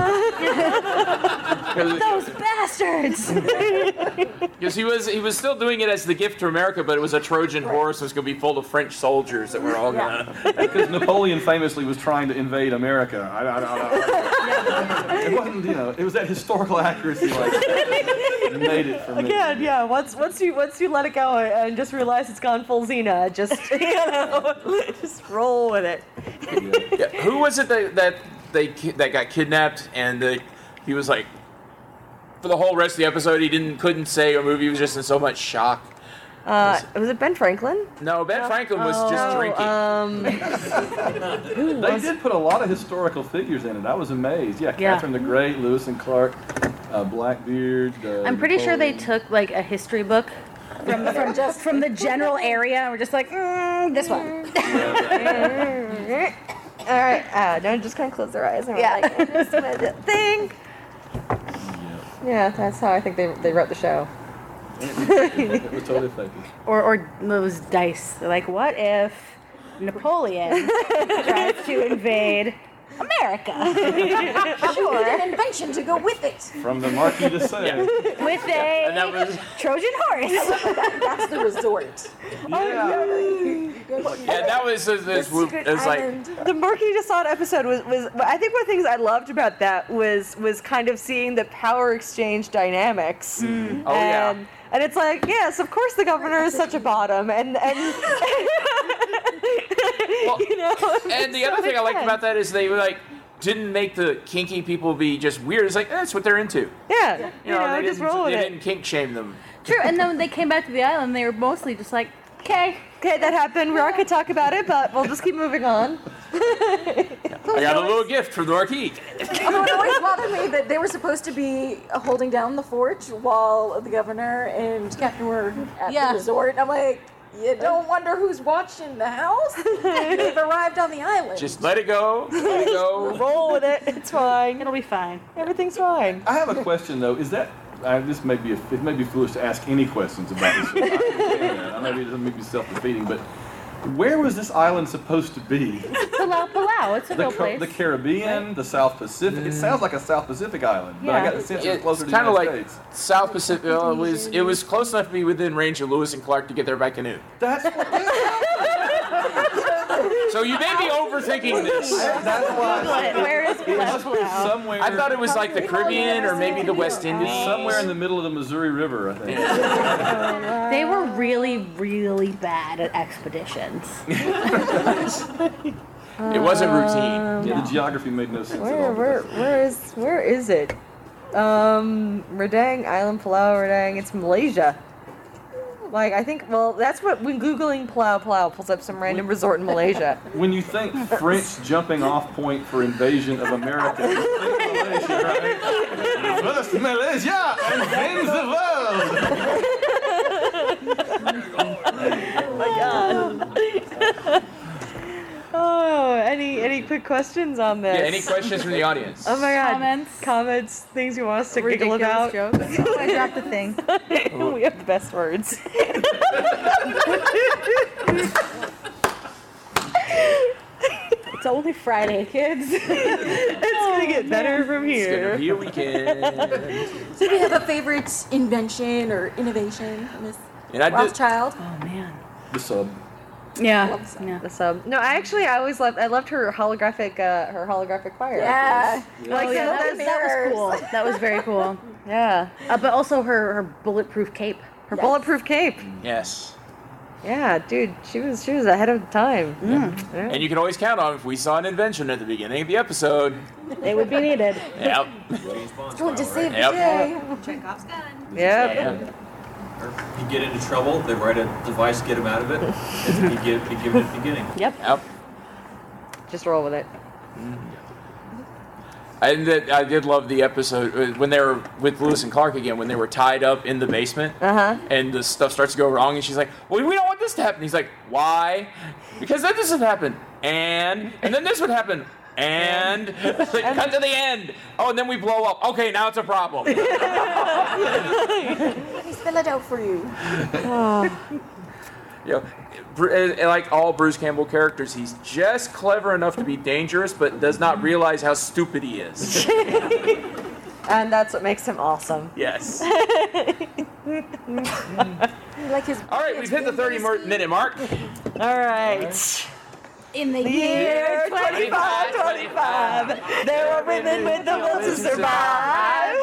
[SPEAKER 7] Ah.
[SPEAKER 5] Those bastards.
[SPEAKER 4] Because he was he was still doing it as the gift to America, but it was a Trojan horse. It was going to be full of French soldiers that were all going to.
[SPEAKER 7] Because Napoleon famously was trying to invade America. I, I, I, I, it wasn't, you know, it was that historical accuracy like that made it for me.
[SPEAKER 6] Again, yeah. Once once you once you let it go and just realize it's gone full Xena, just you know, just roll with it.
[SPEAKER 4] Yeah. Who was it that that they ki- that got kidnapped and the, he was like for the whole rest of the episode he didn't couldn't say or move. He was just in so much shock.
[SPEAKER 6] Uh, was it Ben Franklin?
[SPEAKER 4] No, Ben Franklin was just
[SPEAKER 6] No,
[SPEAKER 4] drinking.
[SPEAKER 6] Um,
[SPEAKER 7] They did put a lot of historical figures in it. I was amazed. Yeah,
[SPEAKER 5] Yeah.
[SPEAKER 7] Catherine the Great, Lewis and Clark, uh, Blackbeard. Uh,
[SPEAKER 5] I'm pretty sure they
[SPEAKER 7] Napoleon.
[SPEAKER 5] took like a history book from from just from the general area, and we're just like mm, this one.
[SPEAKER 6] all right. Uh, no, just kind of close their eyes and we're
[SPEAKER 5] Yeah.
[SPEAKER 6] like, just gonna do- think. Yeah, that's how I think they they wrote the show.
[SPEAKER 7] It was totally effective.
[SPEAKER 5] Or, or those dice. They're like, what if Napoleon tries to invade America?
[SPEAKER 8] Sure. An invention to go with it.
[SPEAKER 7] From the Marquis de Sade.
[SPEAKER 5] With a
[SPEAKER 4] And that was-
[SPEAKER 5] Trojan horse.
[SPEAKER 8] That's the resort.
[SPEAKER 4] Yeah, that was this. this
[SPEAKER 6] Secret
[SPEAKER 4] it was like
[SPEAKER 6] Island. The Marquis de Sade episode was, was I think one of the things I loved about that was was kind of seeing the power exchange dynamics.
[SPEAKER 4] Mm. Oh, yeah.
[SPEAKER 6] and, and it's like, yes, of course the governor is such a bottom, and and
[SPEAKER 4] Well,
[SPEAKER 6] you know.
[SPEAKER 4] and the
[SPEAKER 6] so
[SPEAKER 4] other thing I liked
[SPEAKER 6] makes
[SPEAKER 4] about that is they like didn't make the kinky people be just weird. It's like eh, that's what they're into.
[SPEAKER 6] Yeah,
[SPEAKER 4] You
[SPEAKER 6] you
[SPEAKER 4] know,
[SPEAKER 6] know,
[SPEAKER 4] they
[SPEAKER 6] just
[SPEAKER 4] didn't,
[SPEAKER 6] roll with
[SPEAKER 4] they
[SPEAKER 6] it.
[SPEAKER 4] didn't kink shame them.
[SPEAKER 5] True, and then when they came back to the island, they were mostly just like, okay.
[SPEAKER 6] Okay, that happened. We're not gonna talk about it, but we'll just keep moving on.
[SPEAKER 4] I got a little gift from the Marquis.
[SPEAKER 8] Although it always bothered me that they were supposed to be holding down the fort while the governor and Captain were at
[SPEAKER 5] Yeah.
[SPEAKER 8] the resort. I'm like, you don't wonder who's watching the house? They've arrived on the island.
[SPEAKER 4] Just let it go. Let it go.
[SPEAKER 6] Roll with it. It's fine.
[SPEAKER 5] It'll be fine.
[SPEAKER 6] Everything's fine.
[SPEAKER 7] I have a question though. Is that uh, this may be a, it may be foolish to ask any questions about this show. I understand that. I know it may be self-defeating, but where was this island supposed to be?
[SPEAKER 5] Palau Palau, it's a
[SPEAKER 7] The,
[SPEAKER 5] real
[SPEAKER 7] Ca-
[SPEAKER 5] place.
[SPEAKER 7] the Caribbean, the South Pacific. It sounds like a South Pacific island, but I
[SPEAKER 5] Yeah.
[SPEAKER 7] got the sense it's
[SPEAKER 4] It's
[SPEAKER 7] closer to the
[SPEAKER 4] kind of
[SPEAKER 7] United
[SPEAKER 4] like
[SPEAKER 7] States.
[SPEAKER 4] South Pacific. Well, it was it was close enough to be within range of Lewis and Clark to get there by canoe.
[SPEAKER 7] That's
[SPEAKER 4] So you may be overthinking this.
[SPEAKER 7] that's why.
[SPEAKER 5] Where is
[SPEAKER 7] It must be
[SPEAKER 5] Palau?
[SPEAKER 7] somewhere.
[SPEAKER 4] I thought it was like the Caribbean or maybe the West Indies.
[SPEAKER 7] somewhere in the middle of the Missouri River, I think.
[SPEAKER 5] They were really, really bad at expeditions.
[SPEAKER 4] It wasn't routine.
[SPEAKER 7] Yeah, the geography made no sense at
[SPEAKER 6] Where,
[SPEAKER 7] all.
[SPEAKER 6] where, where is, where is it? Um, Redang Island, Palau, Redang. It's Malaysia. Like I think, well, that's what when googling Palau, Palau pulls up some random resort in Malaysia.
[SPEAKER 7] When you think French jumping off point for invasion of America, you think Malaysia, right? First Malaysia invades the world.
[SPEAKER 6] Oh my god. Oh, any any quick questions on this?
[SPEAKER 4] Yeah, any questions from the audience?
[SPEAKER 6] Oh my god.
[SPEAKER 5] Comments?
[SPEAKER 6] Comments, things you want us to giggle
[SPEAKER 5] Ridiculous
[SPEAKER 6] about.
[SPEAKER 5] jokes. I dropped the thing.
[SPEAKER 6] We have the best words.
[SPEAKER 5] It's only Friday, kids.
[SPEAKER 6] It's gonna get better from
[SPEAKER 4] It's
[SPEAKER 6] here.
[SPEAKER 4] gonna be a weekend.
[SPEAKER 8] So do you have a favorite invention or innovation, Miss
[SPEAKER 4] And I did.
[SPEAKER 8] Rothschild?
[SPEAKER 5] Oh man.
[SPEAKER 7] The sub.
[SPEAKER 5] Yeah.
[SPEAKER 8] Love
[SPEAKER 5] Yeah.
[SPEAKER 6] The sub. No, I actually I always loved I loved her holographic uh, her holographic fire.
[SPEAKER 8] Yeah.
[SPEAKER 6] Like
[SPEAKER 5] Oh, yeah,
[SPEAKER 6] that,
[SPEAKER 5] that, was, that was cool. That was very cool.
[SPEAKER 6] Yeah.
[SPEAKER 5] Uh, but also her, her bulletproof cape.
[SPEAKER 6] Her bulletproof cape.
[SPEAKER 4] Yes.
[SPEAKER 6] Yeah, dude, she was she was ahead of the time. Yeah.
[SPEAKER 4] And you can always count on if we saw an invention at the beginning of the episode.
[SPEAKER 5] They would be needed.
[SPEAKER 4] Yep.
[SPEAKER 8] It's going to save
[SPEAKER 4] Yep.
[SPEAKER 8] the day.
[SPEAKER 10] Chekhov's gun.
[SPEAKER 6] Yep.
[SPEAKER 4] Yeah.
[SPEAKER 11] You get into trouble, they write a device to get him out of it, and you give, you give it at the beginning.
[SPEAKER 5] Yep.
[SPEAKER 4] Yep.
[SPEAKER 6] Just roll with it.
[SPEAKER 4] And that I did love the episode uh, when they were with Lewis and Clark again, when they were tied up in the basement,
[SPEAKER 6] Uh-huh.
[SPEAKER 4] and the stuff starts to go wrong, and she's like, "Well, we don't want this to happen." He's like, "Why?" Because then this would happen, and and then this would happen, and like, cut to the end. Oh, and then we blow up. Okay, now it's a problem.
[SPEAKER 8] Let me spell it out for you.
[SPEAKER 4] You know, Bru- and- and like all Bruce Campbell characters, he's just clever enough to be dangerous, but does not realize how stupid he is.
[SPEAKER 6] And that's what makes him awesome.
[SPEAKER 4] Yes.
[SPEAKER 8] Like his.
[SPEAKER 4] All right, we've hit the thirty mer- minute mark.
[SPEAKER 6] All right.
[SPEAKER 5] In the
[SPEAKER 6] Year twenty-five twenty-five, there are women with the will to survive.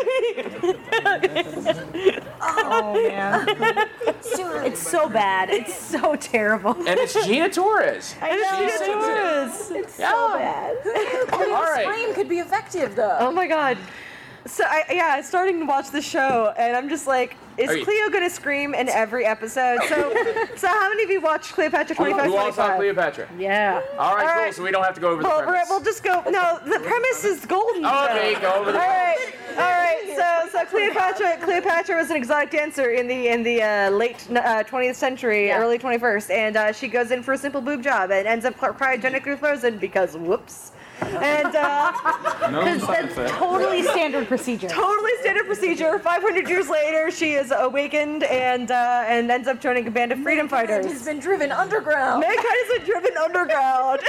[SPEAKER 8] Oh man. Stuart.
[SPEAKER 5] It's so bad. It's so terrible.
[SPEAKER 4] And it's Gina Torres.
[SPEAKER 5] I
[SPEAKER 6] And it's
[SPEAKER 5] know.
[SPEAKER 6] Gina
[SPEAKER 4] sings it.
[SPEAKER 6] Torres.
[SPEAKER 5] It's
[SPEAKER 4] Yeah.
[SPEAKER 5] so bad.
[SPEAKER 8] Who knew Cleo's
[SPEAKER 4] All right.
[SPEAKER 8] scream could be effective though?
[SPEAKER 6] Oh my god. So I yeah, I'm starting to watch the show, and I'm just like, is
[SPEAKER 4] Are you-
[SPEAKER 6] Cleo gonna scream in every episode? So, so how many of you watched Cleopatra twenty-five
[SPEAKER 4] Who all saw
[SPEAKER 6] twenty-five?
[SPEAKER 4] Cleopatra?
[SPEAKER 5] Yeah.
[SPEAKER 4] All right,
[SPEAKER 6] All
[SPEAKER 4] cool.
[SPEAKER 6] right.
[SPEAKER 4] So we don't have to go over the
[SPEAKER 6] Well,
[SPEAKER 4] premise.
[SPEAKER 6] we'll just go. No, the premise is golden.
[SPEAKER 4] Oh,
[SPEAKER 6] though.
[SPEAKER 4] okay, go over the
[SPEAKER 6] All right, all right. So, so Cleopatra, Cleopatra was an exotic dancer in the in the uh, late uh, twentieth century,
[SPEAKER 5] Yeah.
[SPEAKER 6] early twenty-first, and uh, she goes in for a simple boob job and ends up cryogenically frozen because whoops. And uh,
[SPEAKER 7] No side effects.
[SPEAKER 5] Totally standard procedure.
[SPEAKER 6] totally standard procedure. five hundred years later, she is awakened and uh, and ends up joining a band of freedom
[SPEAKER 8] Mankind
[SPEAKER 6] fighters.
[SPEAKER 8] has been driven underground.
[SPEAKER 6] Mankind has been driven underground.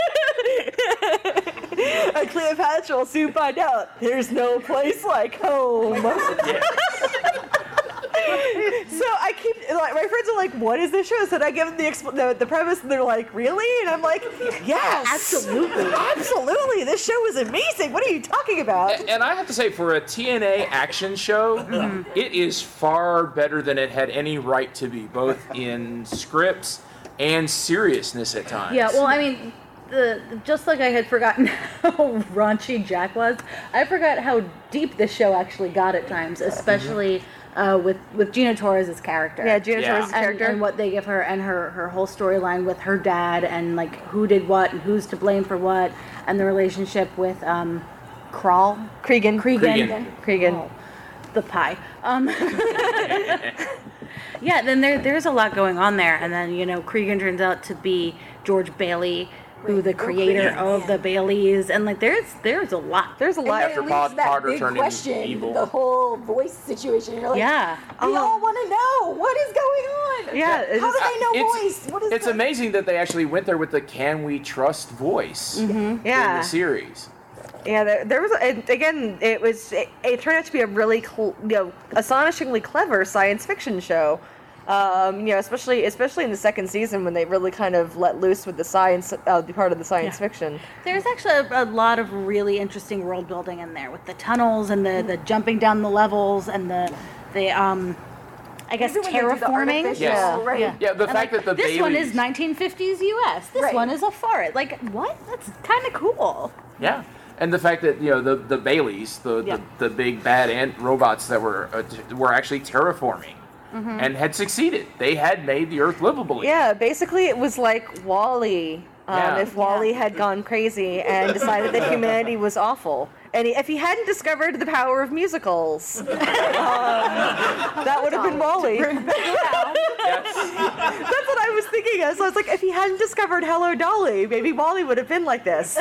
[SPEAKER 6] And Cleopatra will soon find out there's no place like home. So I keep like my friends are like, "What is this show?" So I give them the, expl- the the premise, and they're like, "Really?" And I'm like, "Yes,
[SPEAKER 5] Absolutely.
[SPEAKER 6] absolutely. This show is amazing. What are you talking about?"
[SPEAKER 4] A- And I have to say, for a T N A action show, it is far better than it had any right to be, both in scripts and seriousness at times.
[SPEAKER 5] Yeah, well, I mean, the, just like I had forgotten how raunchy Jack was, I forgot how deep this show actually got at times, especially uh, with with Gina Torres' character.
[SPEAKER 6] Yeah, Gina
[SPEAKER 4] Yeah.
[SPEAKER 6] Torres'
[SPEAKER 5] and,
[SPEAKER 6] character.
[SPEAKER 5] and what they give her, and her, her whole storyline with her dad, and like who did what, and who's to blame for what, and the relationship with um, Kral,
[SPEAKER 6] Cregan.
[SPEAKER 5] Cregan,
[SPEAKER 4] Cregan.
[SPEAKER 6] Cregan.
[SPEAKER 5] Oh, the pie. Um, yeah, then there there's a lot going on there, and then you know Cregan turns out to be George Bailey, who the creator of the Baileys, and like there's there's a lot.
[SPEAKER 6] There's a lot.
[SPEAKER 8] And
[SPEAKER 4] After
[SPEAKER 8] it
[SPEAKER 4] Pod-
[SPEAKER 8] leaves that
[SPEAKER 4] Potter
[SPEAKER 8] big
[SPEAKER 4] turned
[SPEAKER 8] question,
[SPEAKER 4] evil.
[SPEAKER 8] the whole voice situation. You're like,
[SPEAKER 5] Yeah.
[SPEAKER 8] we
[SPEAKER 6] Uh-huh.
[SPEAKER 8] all want to know what is going on.
[SPEAKER 6] Yeah, it's
[SPEAKER 8] How do
[SPEAKER 6] just-
[SPEAKER 8] they know
[SPEAKER 4] It's-
[SPEAKER 8] voice? What is
[SPEAKER 4] It's
[SPEAKER 8] the-
[SPEAKER 4] amazing that they actually went there with the "Can we trust" voice in
[SPEAKER 6] Yeah.
[SPEAKER 4] the series.
[SPEAKER 6] Yeah, there, there was, a, again, it was, it, it turned out to be a really, cl- you know, astonishingly clever science fiction show. Um, you know, especially, especially in the second season when they really kind of let loose with the science, uh, the part of the science
[SPEAKER 5] Yeah.
[SPEAKER 6] fiction.
[SPEAKER 5] There's actually a, a lot of really interesting world building in there with the tunnels and the, the jumping down the levels and the the um I guess
[SPEAKER 8] Even when they do the
[SPEAKER 5] terraforming.
[SPEAKER 8] artificial,
[SPEAKER 4] Yes.
[SPEAKER 8] right?
[SPEAKER 5] Yeah.
[SPEAKER 4] Yeah, the
[SPEAKER 5] And,
[SPEAKER 4] fact
[SPEAKER 5] like,
[SPEAKER 4] that the
[SPEAKER 5] this one
[SPEAKER 4] Baileys-
[SPEAKER 5] is nineteen fifties U S. This
[SPEAKER 8] Right.
[SPEAKER 5] one is a forest. Like what? That's kind of cool.
[SPEAKER 4] Yeah, and the fact that you know the the Baileys, the
[SPEAKER 5] Yeah.
[SPEAKER 4] the, the big bad ant robots that were uh, t- were actually terraforming and had succeeded. They had made the Earth livable.
[SPEAKER 6] Yeah, basically it was like WALL-E. Um,
[SPEAKER 4] Yeah.
[SPEAKER 6] If WALL-E had gone crazy and decided that humanity was awful. And he, if he hadn't discovered the power of musicals, um, that would have been WALL-E.
[SPEAKER 4] Yes.
[SPEAKER 6] That's what I was thinking of. So I was like, if he hadn't discovered Hello Dolly, maybe WALL-E would have been like this.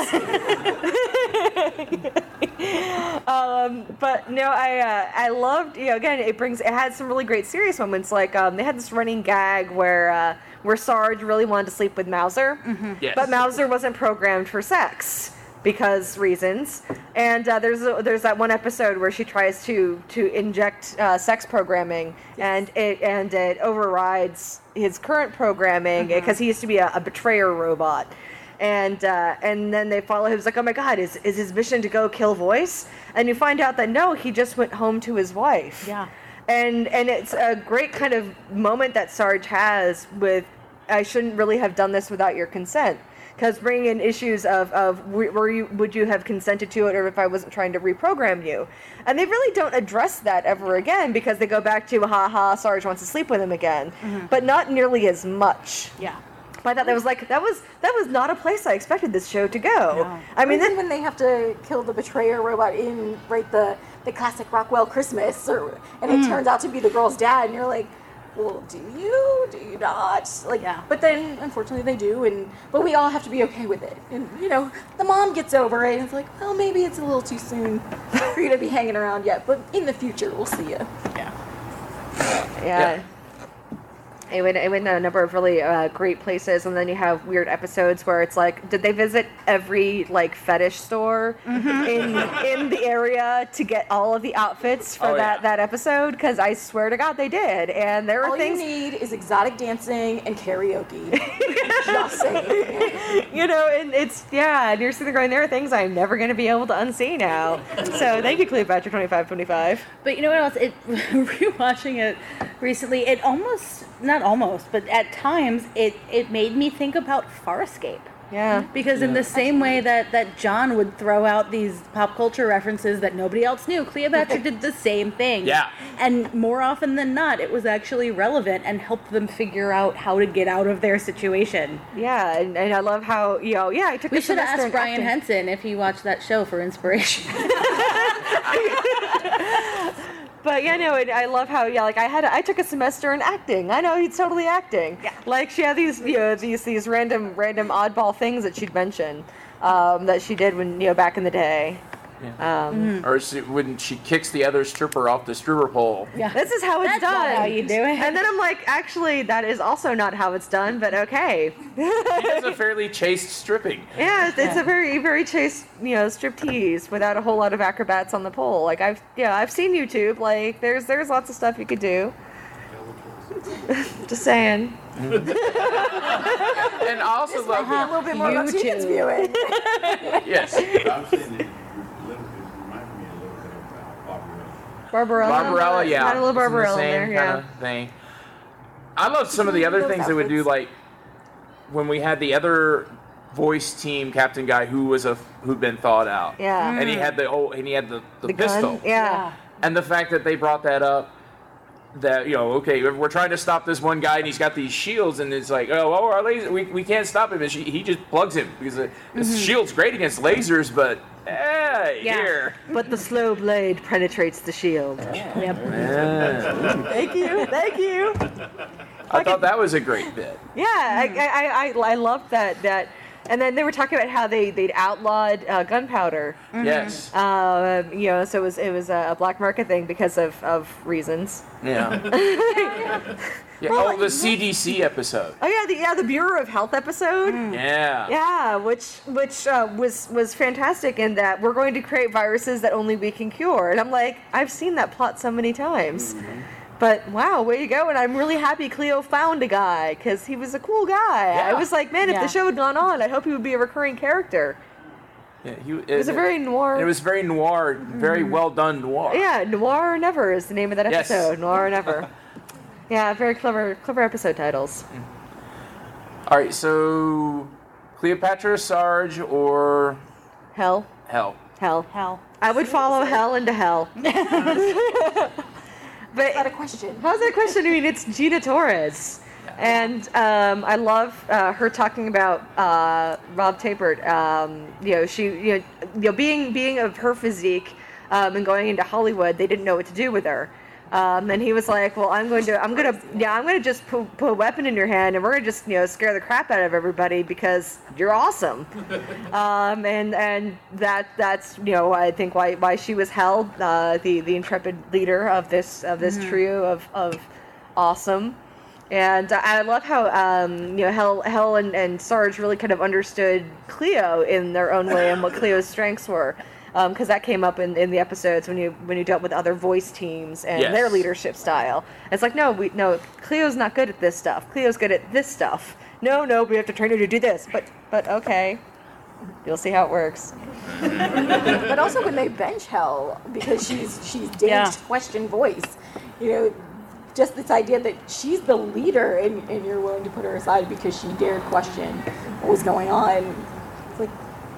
[SPEAKER 6] um, but no, I uh, I loved, you know, again, it brings, it had some really great serious moments. Like um, they had this running gag where uh, where Sarge really wanted to sleep with Mauser,
[SPEAKER 4] Yes.
[SPEAKER 6] but Mauser wasn't programmed for sex because reasons. And uh, there's a, there's that one episode where she tries to to inject uh, sex programming, and it and it overrides his current programming because he used to be a, a betrayer robot. And uh, and then they follow him. It's like, oh my God, is is his mission to go kill Voice? And you find out that no, he just went home to his wife.
[SPEAKER 5] Yeah.
[SPEAKER 6] And and it's a great kind of moment that Sarge has with, I shouldn't really have done this without your consent. Because bringing in issues of, of were you, would you have consented to it, or if I wasn't trying to reprogram you? And they really don't address that ever again, because they go back to, ha ha, Sarge wants to sleep with him again. But not nearly as much.
[SPEAKER 5] Yeah.
[SPEAKER 6] But I thought that was like, that was that was not a place I expected this show to go.
[SPEAKER 5] No.
[SPEAKER 6] I mean,
[SPEAKER 8] even
[SPEAKER 6] then,
[SPEAKER 8] when they have to kill the betrayer robot in right the the classic Rockwell Christmas, or and it turns out to be the girl's dad, and you're like, well, do you? Do you not? Like,
[SPEAKER 5] Yeah.
[SPEAKER 8] But then, unfortunately, they do, and but we all have to be okay with it. And you know, the mom gets over it, and it's like, well, maybe it's a little too soon for you to be hanging around yet, but in the future, we'll see you.
[SPEAKER 5] Yeah.
[SPEAKER 6] yeah. It went, it went to a number of really uh, great places, and then you have weird episodes where it's like, did they visit every like fetish store in in the area to get all of the outfits for
[SPEAKER 4] Oh,
[SPEAKER 6] that,
[SPEAKER 4] yeah.
[SPEAKER 6] that episode? Because I swear to God, they did, and there were
[SPEAKER 8] All
[SPEAKER 6] things.
[SPEAKER 8] you need is exotic dancing and karaoke. Just saying.
[SPEAKER 6] You know, and it's, yeah, and you're sitting there going, there are things I'm never going to be able to unsee now. So thank you, Cleopatra twenty-five twenty-five.
[SPEAKER 5] But you know what else? It rewatching it recently, it almost not almost, but at times it it made me think about Farscape.
[SPEAKER 6] Yeah.
[SPEAKER 5] Because in the same way that, that John would throw out these pop culture references that nobody else knew, Cleopatra did the same thing.
[SPEAKER 4] Yeah.
[SPEAKER 5] And more often than not, it was actually relevant and helped them figure out how to get out of their situation.
[SPEAKER 6] Yeah, and, and I love how, you know, yeah, I took
[SPEAKER 5] We
[SPEAKER 6] a
[SPEAKER 5] should
[SPEAKER 6] semester
[SPEAKER 5] ask
[SPEAKER 6] in
[SPEAKER 5] Brian
[SPEAKER 6] acting.
[SPEAKER 5] Henson if he watched that show for inspiration.
[SPEAKER 6] But yeah, no, and I love how, yeah, like I had, I took a semester in acting. I know he's totally acting.
[SPEAKER 5] Yeah.
[SPEAKER 6] Like she had these, you know, these these random random oddball things that she'd mention. um, that she did when you know back in the day.
[SPEAKER 4] Yeah.
[SPEAKER 6] Um,
[SPEAKER 5] Mm-hmm.
[SPEAKER 4] Or she, when she kicks the other stripper off the stripper pole.
[SPEAKER 6] Yeah. This is how it's
[SPEAKER 5] That's
[SPEAKER 6] done.
[SPEAKER 5] not how you do it.
[SPEAKER 6] And then I'm like, actually, that is also not how it's done, but okay.
[SPEAKER 4] It's a fairly chaste stripping.
[SPEAKER 6] Yeah, it's, it's a very, very chaste, you know, striptease without a whole lot of acrobats on the pole. Like I've, yeah, I've seen YouTube. Like there's, there's lots of stuff you could do. Just saying.
[SPEAKER 4] And I also love
[SPEAKER 8] a little bit more about kids viewing.
[SPEAKER 4] Yes.
[SPEAKER 9] I'm saying that it reminded me a little bit of Barbarella.
[SPEAKER 6] Barbarella.
[SPEAKER 4] Barbarella, yeah.
[SPEAKER 6] Had a little
[SPEAKER 4] It's in the
[SPEAKER 6] Barbarella in
[SPEAKER 4] same
[SPEAKER 6] there, yeah.
[SPEAKER 4] kind of thing. I love some of the other
[SPEAKER 8] Those
[SPEAKER 4] things they would do,
[SPEAKER 8] outfits.
[SPEAKER 4] like when we had the other voice team captain guy who was a who'd been thawed out.
[SPEAKER 6] Yeah.
[SPEAKER 4] And he had the old, and he had the, the,
[SPEAKER 6] The
[SPEAKER 4] pistol.
[SPEAKER 6] gun. Yeah.
[SPEAKER 4] And the fact that they brought that up, that, you know, okay, we're trying to stop this one guy and he's got these shields, and it's like, oh, well, our laser, we, we can't stop him. And she, he just plugs him because the, the
[SPEAKER 6] Mhm.
[SPEAKER 4] shield's great against lasers, but hey,
[SPEAKER 6] Yeah.
[SPEAKER 4] here.
[SPEAKER 6] But the slow blade penetrates the shield. Yep.
[SPEAKER 4] Yeah.
[SPEAKER 6] Thank you. Thank you.
[SPEAKER 4] I thought that was a great bit.
[SPEAKER 6] Yeah, I, I, I, I loved that. That, and then they were talking about how they they'd outlawed uh, gunpowder.
[SPEAKER 4] Yes.
[SPEAKER 6] Uh, you know, so it was it was a black market thing because of, of reasons.
[SPEAKER 4] Yeah. Yeah. Oh, the C D C episode.
[SPEAKER 6] Oh yeah, the yeah the Bureau of Health episode.
[SPEAKER 4] Yeah.
[SPEAKER 6] Yeah, which which uh, was was fantastic in that we're going to create viruses that only we can cure, and I'm like, I've seen that plot so many times. But wow, way to go! And I'm really happy Cleo found a guy because he was a cool guy. I
[SPEAKER 4] Yeah.
[SPEAKER 6] was like, man, if
[SPEAKER 5] Yeah.
[SPEAKER 6] the show had gone on, I hope he would be a recurring character.
[SPEAKER 4] Yeah, he, it,
[SPEAKER 6] It was a very noir.
[SPEAKER 4] It was very noir, very well done noir.
[SPEAKER 6] Yeah, Noir or Never is the name of that
[SPEAKER 4] Yes.
[SPEAKER 6] episode. Noir or Never. Yeah, very clever, clever episode titles.
[SPEAKER 4] All right, so Cleopatra, Sarge, or
[SPEAKER 6] Hell,
[SPEAKER 4] Hell.
[SPEAKER 6] Hell,
[SPEAKER 5] Hell.
[SPEAKER 6] I would follow Hell into Hell. But
[SPEAKER 8] Not a question.
[SPEAKER 6] how's that question? I mean, it's Gina Torres. And um, I love uh, her talking about uh, Rob Tapert. Um, you know, she, you know, you know, being being of her physique um, and going into Hollywood, they didn't know what to do with her. Um, and he was like, "Well, I'm going to, I'm going to, yeah, I'm going to just put, put a weapon in your hand, and we're going to just, you know, scare the crap out of everybody because you're awesome." um, and and that that's, you know, I think why why she was held uh, the the intrepid leader of this of this
[SPEAKER 5] Mhm.
[SPEAKER 6] trio of of awesome. And uh, I love how um, you know Hell, Hell and, and Sarge really kind of understood Cleo in their own way and what Cleo's strengths were, because that came up in, in the episodes when you when you dealt with other voice teams and
[SPEAKER 4] Yes.
[SPEAKER 6] their leadership style. It's like no, we no Cleo's not good at this stuff. Cleo's good at this stuff. No, no, we have to train her to do this. But but okay, you'll see how it works.
[SPEAKER 8] But also when they bench Hell because she's she's damaged
[SPEAKER 5] Yeah.
[SPEAKER 8] question voice, you know, just this idea that she's the leader and, and you're willing to put her aside because she dared question what was going on. It's like,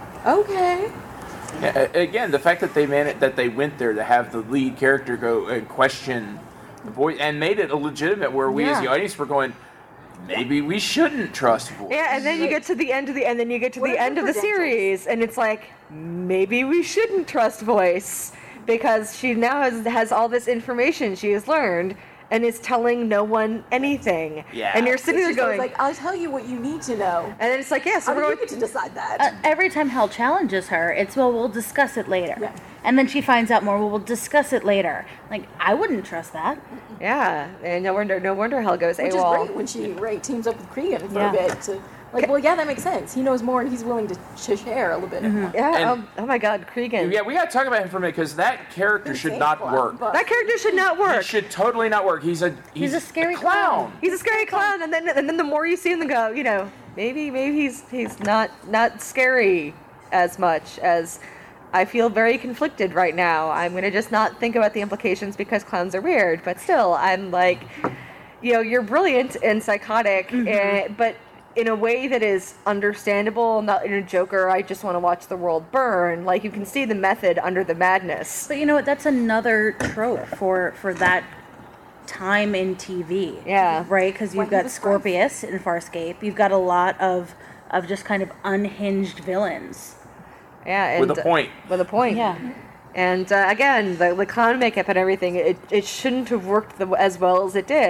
[SPEAKER 8] okay.
[SPEAKER 4] Yeah, a- again, the fact that they managed, that they went there to have the lead character go and question the voice and made it a legitimate, where we as the
[SPEAKER 6] Yeah.
[SPEAKER 4] audience were going, maybe we shouldn't trust voice.
[SPEAKER 6] Yeah, and then you get to the end of the and then you get to
[SPEAKER 8] What
[SPEAKER 6] the
[SPEAKER 8] are
[SPEAKER 6] end
[SPEAKER 8] her
[SPEAKER 6] of the
[SPEAKER 8] credentials?
[SPEAKER 6] series, and it's like maybe we shouldn't trust Voice because she now has has all this information she has learned and is telling no one anything.
[SPEAKER 4] Yeah.
[SPEAKER 6] And you're sitting there
[SPEAKER 8] She's always
[SPEAKER 6] going,
[SPEAKER 8] like, I'll tell you what you need to know.
[SPEAKER 6] and then it's like, yeah, so
[SPEAKER 8] I
[SPEAKER 6] we're
[SPEAKER 8] mean,
[SPEAKER 6] going
[SPEAKER 8] you get to decide that.
[SPEAKER 5] Uh, every time Hell challenges her, it's, well, we'll discuss it later.
[SPEAKER 8] Yeah.
[SPEAKER 5] And then she finds out more, well, we'll discuss it later. Like, I wouldn't trust that.
[SPEAKER 6] yeah, and no wonder, no wonder Hell goes
[SPEAKER 8] Which
[SPEAKER 6] AWOL.
[SPEAKER 8] is great when she right teams up with Cregan for
[SPEAKER 5] Yeah.
[SPEAKER 8] a bit to like, well, yeah, that makes sense. He knows more and he's willing to sh- share a little bit.
[SPEAKER 6] Mm-hmm. Yeah.
[SPEAKER 4] And-
[SPEAKER 6] Oh, oh my God, Cregan.
[SPEAKER 4] Yeah, we got to talk about him for a minute because that character should
[SPEAKER 8] Insane
[SPEAKER 4] not
[SPEAKER 8] clown,
[SPEAKER 4] work.
[SPEAKER 8] but-
[SPEAKER 6] That character should not
[SPEAKER 4] He
[SPEAKER 6] work.
[SPEAKER 4] should totally not work. He's a he's,
[SPEAKER 5] He's a scary
[SPEAKER 4] clown.
[SPEAKER 5] clown.
[SPEAKER 6] He's a scary clown, and then and then the more you see him, go, you know, maybe maybe he's he's not not scary as much as I feel very conflicted right now. I'm gonna just not think about the implications because clowns are weird, but still, I'm like, you know, you're brilliant and psychotic, and, but in a way that is understandable, not in a Joker, I just want to watch the world burn. Like you can see the method under the madness.
[SPEAKER 5] But you know what? That's another trope for, for that time in T V.
[SPEAKER 6] Yeah.
[SPEAKER 5] Right? Because
[SPEAKER 8] When
[SPEAKER 5] you've
[SPEAKER 8] he
[SPEAKER 5] got
[SPEAKER 8] was
[SPEAKER 5] Scorpius in Farscape. You've got a lot of, of just kind of unhinged villains.
[SPEAKER 6] Yeah, and,
[SPEAKER 4] With a point.
[SPEAKER 6] With a point.
[SPEAKER 5] Yeah.
[SPEAKER 6] And uh, again, the, the clown makeup and everything, it, it shouldn't have worked the, as well as it did.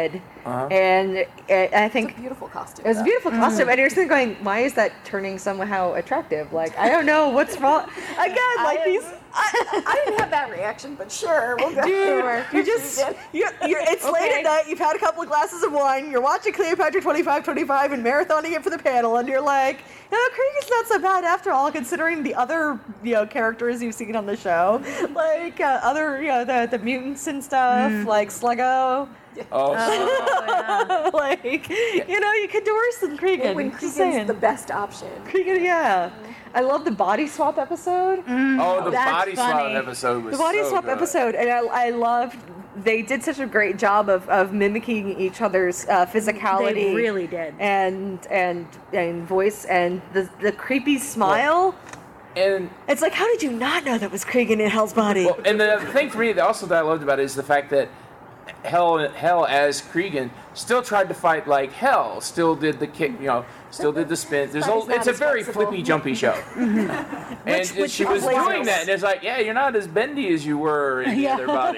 [SPEAKER 4] Uh-huh.
[SPEAKER 6] And it, I think
[SPEAKER 8] It's a beautiful costume.
[SPEAKER 6] it was a
[SPEAKER 8] though.
[SPEAKER 6] beautiful costume, and you're sitting going, why is that turning somehow attractive? Like, I don't know what's wrong. Again, like
[SPEAKER 8] I-
[SPEAKER 6] these.
[SPEAKER 8] I, I didn't have that reaction, but sure, we'll go.
[SPEAKER 6] Dude, you just, you're, you're, it's late
[SPEAKER 8] Okay.
[SPEAKER 6] at night, you've had a couple of glasses of wine, you're watching Cleopatra twenty-five twenty-five and marathoning it for the panel, and you're like, you know, Krieg is not so bad after all, considering the other, you know, characters you've seen on the show. Like, uh, other, you know, the, the mutants and stuff, like Sluggo.
[SPEAKER 4] Oh,
[SPEAKER 6] like, you know, you could do worse than Cregan.
[SPEAKER 8] When
[SPEAKER 6] Just
[SPEAKER 8] Cregan's
[SPEAKER 6] saying.
[SPEAKER 8] the best option.
[SPEAKER 6] Cregan, yeah. I love the body swap episode.
[SPEAKER 4] oh, the
[SPEAKER 5] That's
[SPEAKER 4] body swap
[SPEAKER 5] funny.
[SPEAKER 4] episode was
[SPEAKER 6] The body
[SPEAKER 4] so
[SPEAKER 6] swap
[SPEAKER 4] good.
[SPEAKER 6] episode, and I, I loved. They did such a great job of, of mimicking each other's uh, physicality.
[SPEAKER 5] They really did.
[SPEAKER 6] And and and voice and the the creepy smile.
[SPEAKER 4] And
[SPEAKER 6] It's like, how did you not know that was Cregan in Hell's Body?
[SPEAKER 4] well, and the thing for me that also that I loved about it is the fact that Hell, Hell as Cregan still tried to fight like Hell. Still did the kick, you know. Still did the spin. There's
[SPEAKER 8] But
[SPEAKER 4] a,
[SPEAKER 8] he's not
[SPEAKER 4] it's a
[SPEAKER 8] as
[SPEAKER 4] very
[SPEAKER 8] flexible.
[SPEAKER 4] flippy, jumpy show. and
[SPEAKER 6] Which- which
[SPEAKER 4] she was
[SPEAKER 6] always
[SPEAKER 4] doing
[SPEAKER 6] is.
[SPEAKER 4] that, and it's like, yeah, you're not as bendy as you were in the
[SPEAKER 5] Yeah.
[SPEAKER 4] other body.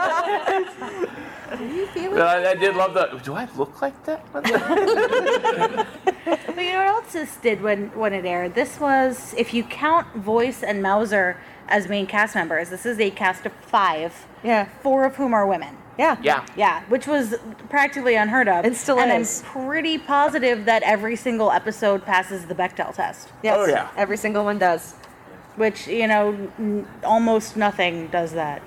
[SPEAKER 8] Are you feeling
[SPEAKER 4] But I, I did love the. Do I look like that?
[SPEAKER 5] But you know what else this did when, when it aired? This was, if you count Voice and Mauser as main cast members, this is a cast of five,
[SPEAKER 6] Yeah.
[SPEAKER 5] four of whom are women.
[SPEAKER 6] Yeah.
[SPEAKER 4] Yeah.
[SPEAKER 5] Yeah, which was practically unheard of.
[SPEAKER 6] And still
[SPEAKER 5] and
[SPEAKER 6] is.
[SPEAKER 5] I'm pretty positive that every single episode passes the Bechdel test,
[SPEAKER 6] Yes.
[SPEAKER 4] Oh, yeah.
[SPEAKER 6] Every single one does.
[SPEAKER 5] which, you know, n- almost nothing does that.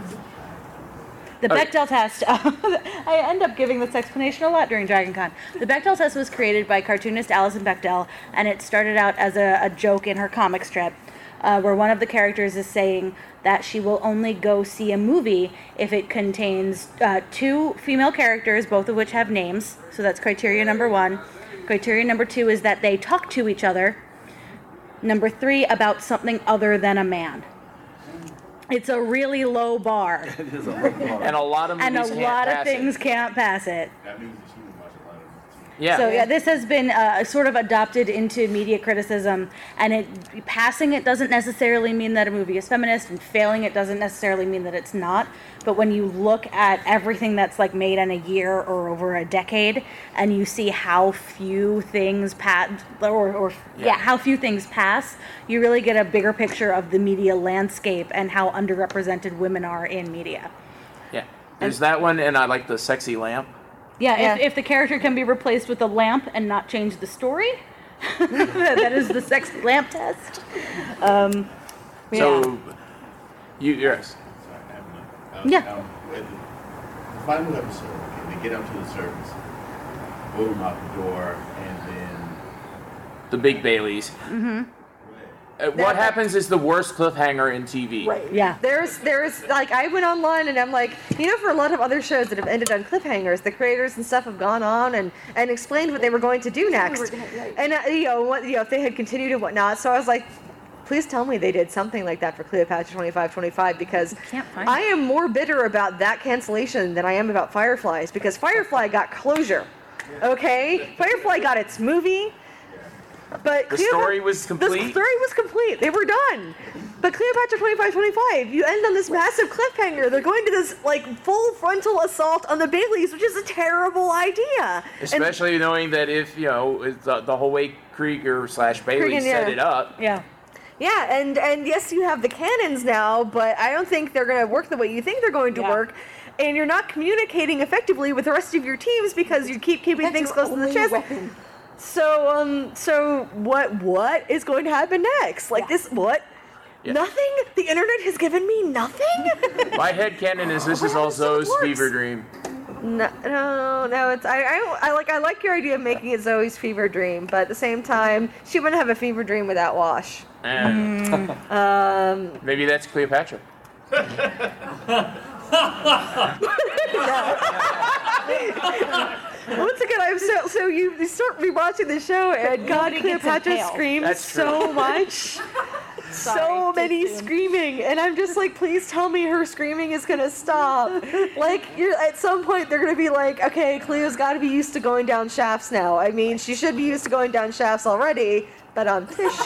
[SPEAKER 5] The
[SPEAKER 4] Okay.
[SPEAKER 5] Bechdel test, I end up giving this explanation a lot during Dragon Con. The Bechdel test was created by cartoonist Alison Bechdel, and it started out as a, a joke in her comic strip, uh, where one of the characters is saying that she will only go see a movie if it contains uh, two female characters, both of which have names. So that's criteria number one. Criteria number two is that they talk to each other. Number three, about something other than a man. It's a really low bar,
[SPEAKER 7] It is a little hard.
[SPEAKER 4] And a lot of movies
[SPEAKER 5] and a
[SPEAKER 4] can't
[SPEAKER 5] lot of
[SPEAKER 4] pass
[SPEAKER 5] things
[SPEAKER 4] it.
[SPEAKER 5] can't pass it.
[SPEAKER 9] That means that she would watch a lot of
[SPEAKER 4] Yeah.
[SPEAKER 5] So yeah, this has been uh, sort of adopted into media criticism, and it passing it doesn't necessarily mean that a movie is feminist, and failing it doesn't necessarily mean that it's not. But when you look at everything that's like made in a year or over a decade, and you see how few things pass, or, or yeah.
[SPEAKER 4] Yeah.
[SPEAKER 5] how few things pass, you really get a bigger picture of the media landscape and how underrepresented women are in media.
[SPEAKER 4] Yeah. There's that one, and I like the sexy lamp.
[SPEAKER 5] Yeah,
[SPEAKER 6] Yeah.
[SPEAKER 5] If, if the character can be replaced with a lamp and not change the story, that is the sex lamp test. Um, yeah.
[SPEAKER 4] So, you, yes.
[SPEAKER 9] Sorry, I have no- um,
[SPEAKER 5] Yeah.
[SPEAKER 9] um, with the, the final episode, okay, they get up to the surface, boom out the door, and then
[SPEAKER 4] The Big Baileys.
[SPEAKER 5] Mm-hmm.
[SPEAKER 4] Uh, what happens is the worst cliffhanger in T V.
[SPEAKER 8] Right.
[SPEAKER 5] Yeah.
[SPEAKER 6] There's, there's, like, I went online and I'm like, you know, for a lot of other shows that have ended on cliffhangers, the creators and stuff have gone on and, and explained what they were going to do next.
[SPEAKER 8] were gonna- right.
[SPEAKER 6] And, uh, you know, what, you know, if they had continued and whatnot. So I was like, please tell me they did something like that for Cleopatra twenty-five twenty-five, because
[SPEAKER 5] can't find
[SPEAKER 6] I
[SPEAKER 5] it.
[SPEAKER 6] am more bitter about that cancellation than I am about Fireflies, because Firefly got closure. Okay? Firefly got its movie. But
[SPEAKER 4] The
[SPEAKER 6] Cleopatra-
[SPEAKER 4] story was
[SPEAKER 6] The
[SPEAKER 4] complete?
[SPEAKER 6] story was complete. They were done. But Cleopatra twenty-five twenty-five, you end on this massive cliffhanger. They're going to this like full frontal assault on the Baileys, which is a terrible idea. And-
[SPEAKER 4] Especially knowing that if, you know, it's the, the whole way Krieger slash Bailey
[SPEAKER 6] Cregan,
[SPEAKER 4] set
[SPEAKER 6] yeah.
[SPEAKER 4] it up.
[SPEAKER 5] Yeah.
[SPEAKER 6] yeah, and and yes, you have the cannons now, but I don't think they're going to work the way you think they're going to
[SPEAKER 5] Yeah.
[SPEAKER 6] work. And you're not communicating effectively with the rest of your teams because you keep keeping
[SPEAKER 8] That's
[SPEAKER 6] things
[SPEAKER 8] your
[SPEAKER 6] close to the
[SPEAKER 8] only
[SPEAKER 6] chest.
[SPEAKER 8] weapon.
[SPEAKER 6] So um, so what what is going to happen next? Like
[SPEAKER 8] Yeah.
[SPEAKER 6] this what?
[SPEAKER 4] Yeah.
[SPEAKER 6] Nothing? The internet has given me nothing?
[SPEAKER 4] My headcanon is this
[SPEAKER 6] Oh,
[SPEAKER 4] is
[SPEAKER 6] yeah,
[SPEAKER 4] all
[SPEAKER 6] that's how it
[SPEAKER 4] Zoe's
[SPEAKER 6] works.
[SPEAKER 4] fever dream.
[SPEAKER 6] No, no, no. It's I, I, I like I like your idea of making it Zoe's fever dream, but at the same time, she wouldn't have a fever dream without Wash.
[SPEAKER 4] Eh,
[SPEAKER 6] Um,
[SPEAKER 4] Maybe that's Cleopatra.
[SPEAKER 6] once again, I'm so so you, you start rewatching the show, and God,
[SPEAKER 5] Nobody gets
[SPEAKER 6] Cleopatra
[SPEAKER 5] impaled.
[SPEAKER 6] screams
[SPEAKER 4] That's true.
[SPEAKER 6] so much. So
[SPEAKER 5] Sorry,
[SPEAKER 6] many
[SPEAKER 5] too soon.
[SPEAKER 6] screaming, and I'm just like, please tell me her screaming is gonna stop. Like, you're at some point they're gonna be like, okay, Cleo's got to be used to going down shafts now. I mean, she should be used to going down shafts already, but on fish.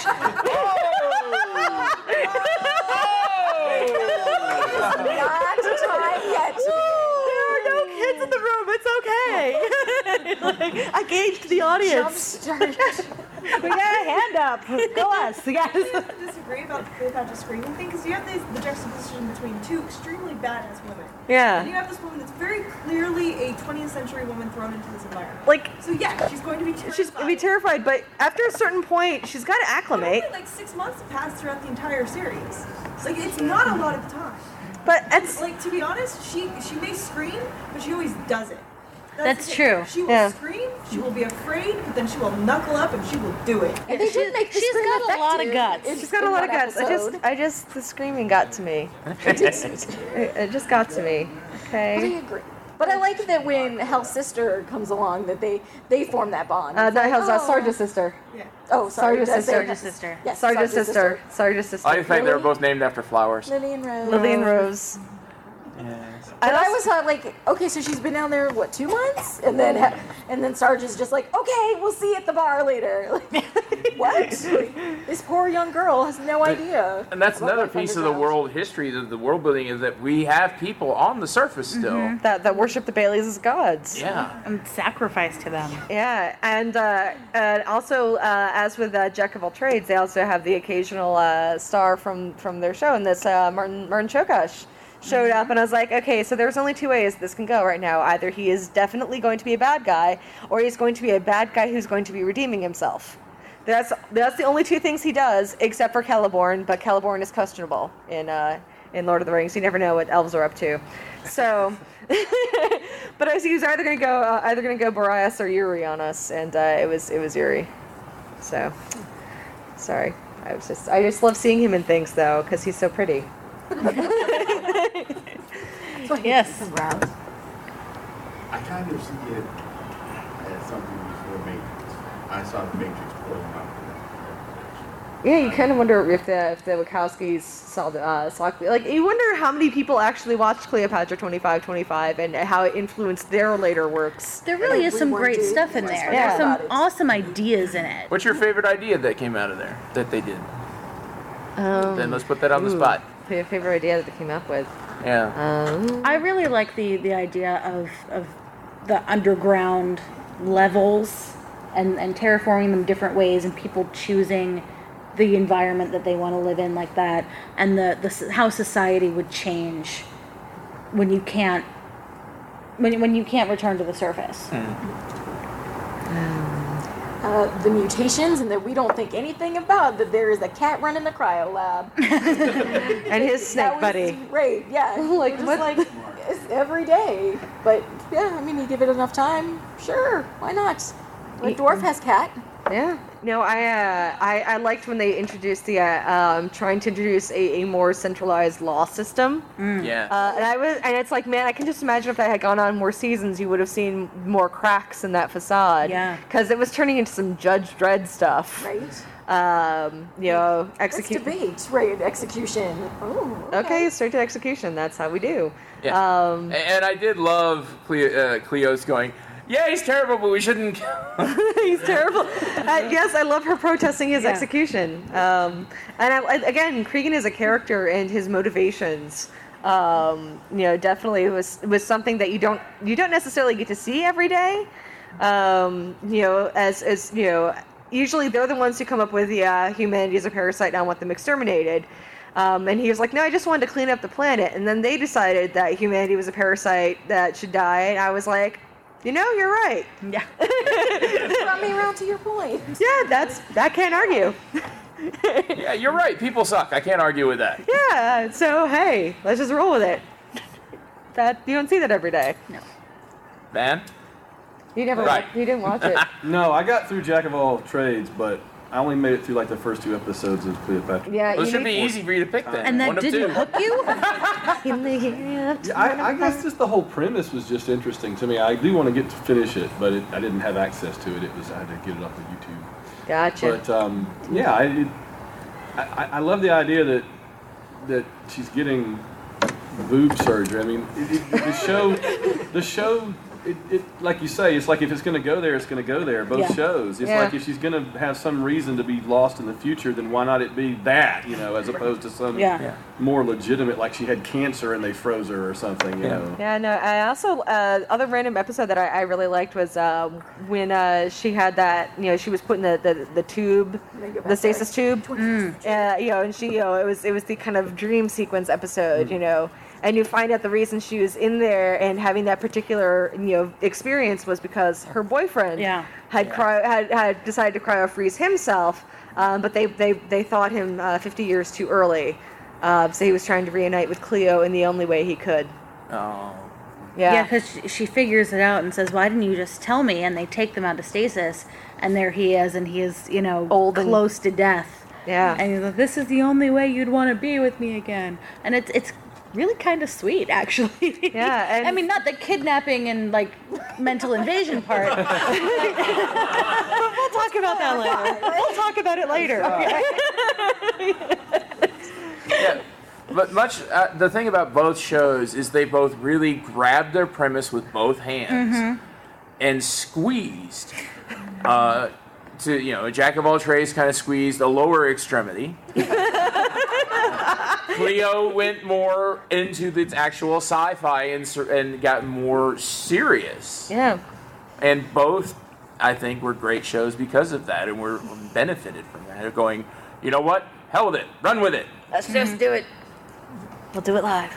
[SPEAKER 8] Not time yet.
[SPEAKER 6] There are no kids in the room. It's okay. okay. Like, I gauged the audience.
[SPEAKER 5] We got a hand up. Go us.
[SPEAKER 10] I have to disagree about the Cleopatra screaming thing because you have this, the juxtaposition between two extremely badass women.
[SPEAKER 6] Yeah.
[SPEAKER 10] And you have this woman that's very clearly a twentieth century woman thrown into this environment.
[SPEAKER 6] Like,
[SPEAKER 10] so yeah, she's going to be terrified.
[SPEAKER 6] She's going to be terrified, but after a certain point, she's got to acclimate.
[SPEAKER 10] Only like six months pass throughout the entire series. Like, it's not a lot of time.
[SPEAKER 6] But it's
[SPEAKER 10] like, to be honest, she she may scream, but she always does it.
[SPEAKER 5] That's
[SPEAKER 10] the
[SPEAKER 5] true.
[SPEAKER 10] She will
[SPEAKER 6] Yeah.
[SPEAKER 10] scream, she will be afraid, but then she will knuckle up and she will do it.
[SPEAKER 8] And they did make the
[SPEAKER 5] she's
[SPEAKER 8] scream
[SPEAKER 5] got a lot of
[SPEAKER 8] effective
[SPEAKER 5] guts.
[SPEAKER 8] in-
[SPEAKER 6] She's got a
[SPEAKER 8] in
[SPEAKER 6] lot of
[SPEAKER 8] one
[SPEAKER 6] guts. I just,
[SPEAKER 8] episode.
[SPEAKER 6] I just, the screaming got to me. it, it just got to me.
[SPEAKER 8] But I
[SPEAKER 6] Okay.
[SPEAKER 8] agree. But I like that when Hell's sister comes along, that they they form that bond.
[SPEAKER 6] Uh,
[SPEAKER 8] It's
[SPEAKER 6] not
[SPEAKER 8] like,
[SPEAKER 6] Hell's, uh,
[SPEAKER 8] oh.
[SPEAKER 6] Sarge's sister.
[SPEAKER 10] Yeah.
[SPEAKER 8] Oh, sorry.
[SPEAKER 6] Sarge's
[SPEAKER 8] did I say
[SPEAKER 6] sister.
[SPEAKER 8] Hell's
[SPEAKER 5] sister.
[SPEAKER 8] Yes,
[SPEAKER 6] Sarge's sister. Sarge's sister.
[SPEAKER 4] I just think they were both named after flowers.
[SPEAKER 8] Lily and Rose.
[SPEAKER 6] Lily and Rose.
[SPEAKER 4] Yes.
[SPEAKER 8] And I was uh, like, okay, so she's been down there what, two months, and then and then Sarge is just like, okay, we'll see you at the bar later. Like, what? This poor young girl has no idea.
[SPEAKER 4] And that's
[SPEAKER 8] about
[SPEAKER 4] another
[SPEAKER 8] life
[SPEAKER 4] piece of the
[SPEAKER 8] underground.
[SPEAKER 4] world history, the, the world building, is that we have people on the surface still.
[SPEAKER 6] That that worship the Baileys as gods.
[SPEAKER 4] Yeah.
[SPEAKER 5] And sacrifice to them.
[SPEAKER 6] Yeah, and uh, and also uh, as with uh, Jack of all trades, they also have the occasional uh, star from from their show, and this uh, Martin Martin Chokash showed up, and I was like, okay, so there's only two ways this can go right now. Either he is definitely going to be a bad guy, or he's going to be a bad guy who's going to be redeeming himself. That's that's the only two things he does, except for Celeborn. But Celeborn is questionable in uh, in Lord of the Rings. You never know what elves are up to. So, but I was he was either going to go uh, either going to go Boreas or Yuri on us, and uh, it was it was Yuri. So, sorry. I was just I just love seeing him in things though, because he's so pretty.
[SPEAKER 5] Yes.
[SPEAKER 9] I kind of see it as something before Matrix. I saw the Matrix pulling out.
[SPEAKER 6] Yeah, you kind of wonder if the if the Wachowskis saw the uh, saw like you wonder how many people actually watched Cleopatra twenty-five twenty-five and how it influenced their later works.
[SPEAKER 5] There really is some great stuff in there.
[SPEAKER 6] Yeah.
[SPEAKER 5] There's some awesome ideas in it.
[SPEAKER 4] What's your favorite idea that came out of there that they did?
[SPEAKER 6] Um,
[SPEAKER 4] Then let's put that on the
[SPEAKER 6] ooh,
[SPEAKER 4] spot.
[SPEAKER 6] Your favorite idea that they came up with?
[SPEAKER 4] Yeah.
[SPEAKER 6] Um,
[SPEAKER 5] I really like the, the idea of, of the underground levels and, and terraforming them different ways and people choosing the environment that they want to live in like that, and the, the how society would change when you can't when, when you can't return to the surface.
[SPEAKER 8] Uh, the mutations, and that we don't think anything about that there is a cat running the cryo lab.
[SPEAKER 6] and his snake
[SPEAKER 8] That was
[SPEAKER 6] buddy.
[SPEAKER 8] Great, yeah. Like, just
[SPEAKER 6] what?
[SPEAKER 8] like it's every day. But yeah, I mean, you give it enough time, sure, why not? Red Dwarf has cat.
[SPEAKER 6] Yeah. No, I, uh, I I liked when they introduced the uh, um, trying to introduce a, a more centralized law system.
[SPEAKER 4] Yeah.
[SPEAKER 6] Uh, and I was, and it's like, man, I can just imagine if that had gone on more seasons, you would have seen more cracks in that facade.
[SPEAKER 5] Yeah.
[SPEAKER 6] Because it was turning into some Judge Dredd stuff.
[SPEAKER 8] Right.
[SPEAKER 6] Um, you know,
[SPEAKER 8] Let's
[SPEAKER 6] execute.
[SPEAKER 8] debate, right? Execution. Oh,
[SPEAKER 6] Okay, straight to execution. That's how we do.
[SPEAKER 4] Yeah.
[SPEAKER 6] Um,
[SPEAKER 4] A- and I did love Cleo, uh, Cleo's going, yeah, he's terrible, but we shouldn't.
[SPEAKER 6] He's terrible. Uh, yes, I love her protesting his
[SPEAKER 5] Yeah.
[SPEAKER 6] execution. Um, and I, I, again, Cregan is a character, and his motivations, um, you know, definitely was was something that you don't you don't necessarily get to see every day. Um, you know, as as you know, usually they're the ones who come up with the uh, humanity is a parasite, and I want them exterminated. Um, and he was like, no, I just wanted to clean up the planet. And then they decided that humanity was a parasite that should die. And I was like, you know, you're right.
[SPEAKER 5] Yeah.
[SPEAKER 8] brought me around to your point.
[SPEAKER 6] Yeah, that's that can't argue.
[SPEAKER 4] Yeah, you're right. People suck. I can't argue with that.
[SPEAKER 6] Yeah, so hey, let's just roll with it. That you don't see that every day.
[SPEAKER 5] No.
[SPEAKER 4] Man?
[SPEAKER 6] You never
[SPEAKER 4] Right.
[SPEAKER 6] wa- you didn't watch it.
[SPEAKER 7] No, I got through Jack of all trades, but I only made it through like the first two episodes of Cleopatra.
[SPEAKER 6] Yeah,
[SPEAKER 4] Well, it
[SPEAKER 6] you
[SPEAKER 4] should be
[SPEAKER 6] need-
[SPEAKER 4] easy for you to pick then.
[SPEAKER 5] And that
[SPEAKER 4] One of
[SPEAKER 5] didn't
[SPEAKER 4] two.
[SPEAKER 5] hook you?
[SPEAKER 6] In the hand.
[SPEAKER 7] Yeah, I, I guess just the whole premise was just interesting to me. I do want to get to finish it, but it, I didn't have access to it. It was I had to get it off of YouTube.
[SPEAKER 6] Gotcha.
[SPEAKER 7] But um, yeah, I, it, I I love the idea that that she's getting boob surgery. I mean, it, it, the show the show It, it, like you say, it's like if it's going to go there, it's going to go there. Both
[SPEAKER 5] Yeah.
[SPEAKER 7] shows. It's
[SPEAKER 6] Yeah.
[SPEAKER 7] like if she's going to have some reason to be lost in the future, then why not it be that, you know, as opposed to some
[SPEAKER 5] Yeah.
[SPEAKER 1] Yeah.
[SPEAKER 7] more legitimate, like she had cancer and they froze her or something, you
[SPEAKER 1] Yeah.
[SPEAKER 7] know.
[SPEAKER 6] Yeah, no. I also uh, other random episode that I, I really liked was uh, when uh, she had that. You know, she was putting the, the, the tube, the stasis tube.
[SPEAKER 5] Mm.
[SPEAKER 6] Uh, you know, and she, you know, it was it was the kind of dream sequence episode. You know, and you find out the reason she was in there and having that particular you know experience was because her boyfriend
[SPEAKER 5] Yeah.
[SPEAKER 6] had cry had, had decided to cryo freeze himself, um, but they they they thought him uh, fifty years too early. Uh, so he was trying to reunite with Cleo in the only way he could.
[SPEAKER 4] Oh.
[SPEAKER 6] Yeah.
[SPEAKER 5] Yeah, because she, she figures it out and says, "Why didn't you just tell me?" And they take them out of stasis, and there he is, and he is, you know,
[SPEAKER 6] Old and-
[SPEAKER 5] close to death.
[SPEAKER 6] Yeah.
[SPEAKER 5] And he's like, "This is the only way you'd want to be with me again." And it's it's really kind of sweet, actually.
[SPEAKER 6] Yeah, and-
[SPEAKER 5] I mean, not the kidnapping and like mental invasion part.
[SPEAKER 6] We'll talk about that later. We'll talk about it later.
[SPEAKER 4] Yeah, but much uh, the thing about both shows is they both really grabbed their premise with both hands and squeezed uh, to you know a jack of all trades kind of squeezed the lower extremity. Cleo went more into the actual sci-fi and ser- and got more serious.
[SPEAKER 6] Yeah.
[SPEAKER 4] And both, I think, were great shows because of that, and we're benefited from that. Of going, you know what? Hell with it. Run with it.
[SPEAKER 6] Let's just do it.
[SPEAKER 5] We'll do it live.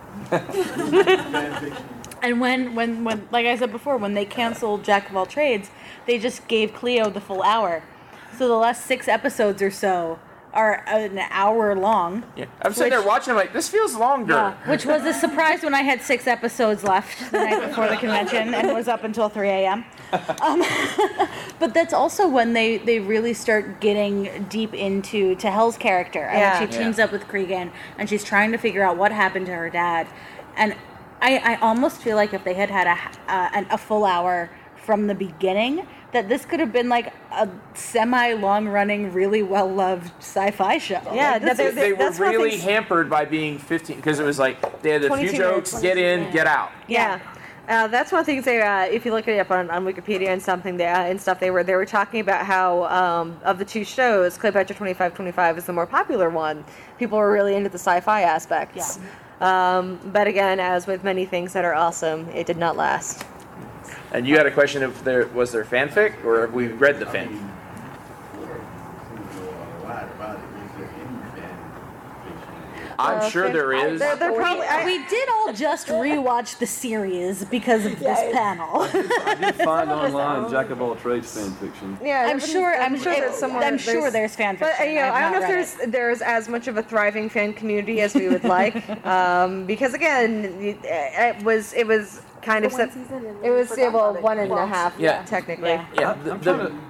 [SPEAKER 5] And when, when, when, like I said before, when they canceled Jack of All Trades, they just gave Cleo the full hour. So the last six episodes or so are an hour long.
[SPEAKER 4] Yeah. I'm sitting there
[SPEAKER 5] Which-
[SPEAKER 4] watching. I'm like, this feels longer.
[SPEAKER 5] Yeah, which was a surprise when I had six episodes left the night before the convention and was up until three a.m. Um, but that's also when they, they really start getting deep into to Hell's character. And
[SPEAKER 6] Yeah.
[SPEAKER 5] when she teams
[SPEAKER 4] Yeah.
[SPEAKER 5] up with Cregan and she's trying to figure out what happened to her dad. And I, I almost feel like if they had had a, uh, an, a full hour from the beginning, that this could have been like a semi-long running, really well-loved sci-fi show.
[SPEAKER 6] Yeah,
[SPEAKER 5] Like, this
[SPEAKER 6] they-
[SPEAKER 5] is-
[SPEAKER 4] They were
[SPEAKER 6] That's one of the
[SPEAKER 4] really
[SPEAKER 6] things-
[SPEAKER 4] hampered by being fifteen because it was like they had a few
[SPEAKER 6] twenty-two
[SPEAKER 4] jokes,
[SPEAKER 6] minutes.
[SPEAKER 4] get in, get out.
[SPEAKER 6] Yeah. Uh, that's one of the things they, uh, if you look it up on, on Wikipedia and something they, uh, and stuff, they were they were talking about how um, of the two shows, Cleopatra twenty-five twenty-five is the more popular one. People were really into the sci-fi aspects. Um, but again, as with many things that are awesome, it did not last.
[SPEAKER 4] And you had a question if there was there fanfic or have we read the fan? I'm sure there is.
[SPEAKER 6] They're, they're probably. I,
[SPEAKER 5] we did all just rewatch the series because of this panel.
[SPEAKER 7] I did find online Jack of all trades fan fiction.
[SPEAKER 6] Yeah,
[SPEAKER 5] I'm sure. I'm sure.
[SPEAKER 6] there's somewhere.
[SPEAKER 5] I'm sure there's fan
[SPEAKER 6] But uh,
[SPEAKER 5] fiction.
[SPEAKER 6] you know,
[SPEAKER 5] I've
[SPEAKER 6] I don't
[SPEAKER 5] not
[SPEAKER 6] know if
[SPEAKER 5] read
[SPEAKER 6] there's
[SPEAKER 5] it.
[SPEAKER 6] there's as much of a thriving fan community as we would like, um, because again, it, it was it was kind of
[SPEAKER 8] One
[SPEAKER 6] sep-
[SPEAKER 8] season and
[SPEAKER 6] it was
[SPEAKER 8] forgot
[SPEAKER 6] yeah, well
[SPEAKER 8] about it.
[SPEAKER 6] one and a
[SPEAKER 8] Well,
[SPEAKER 6] half
[SPEAKER 4] yeah.
[SPEAKER 6] technically.
[SPEAKER 5] Yeah.
[SPEAKER 4] Yeah,
[SPEAKER 7] I'm-
[SPEAKER 4] the,
[SPEAKER 7] I'm
[SPEAKER 4] the-
[SPEAKER 7] trying to-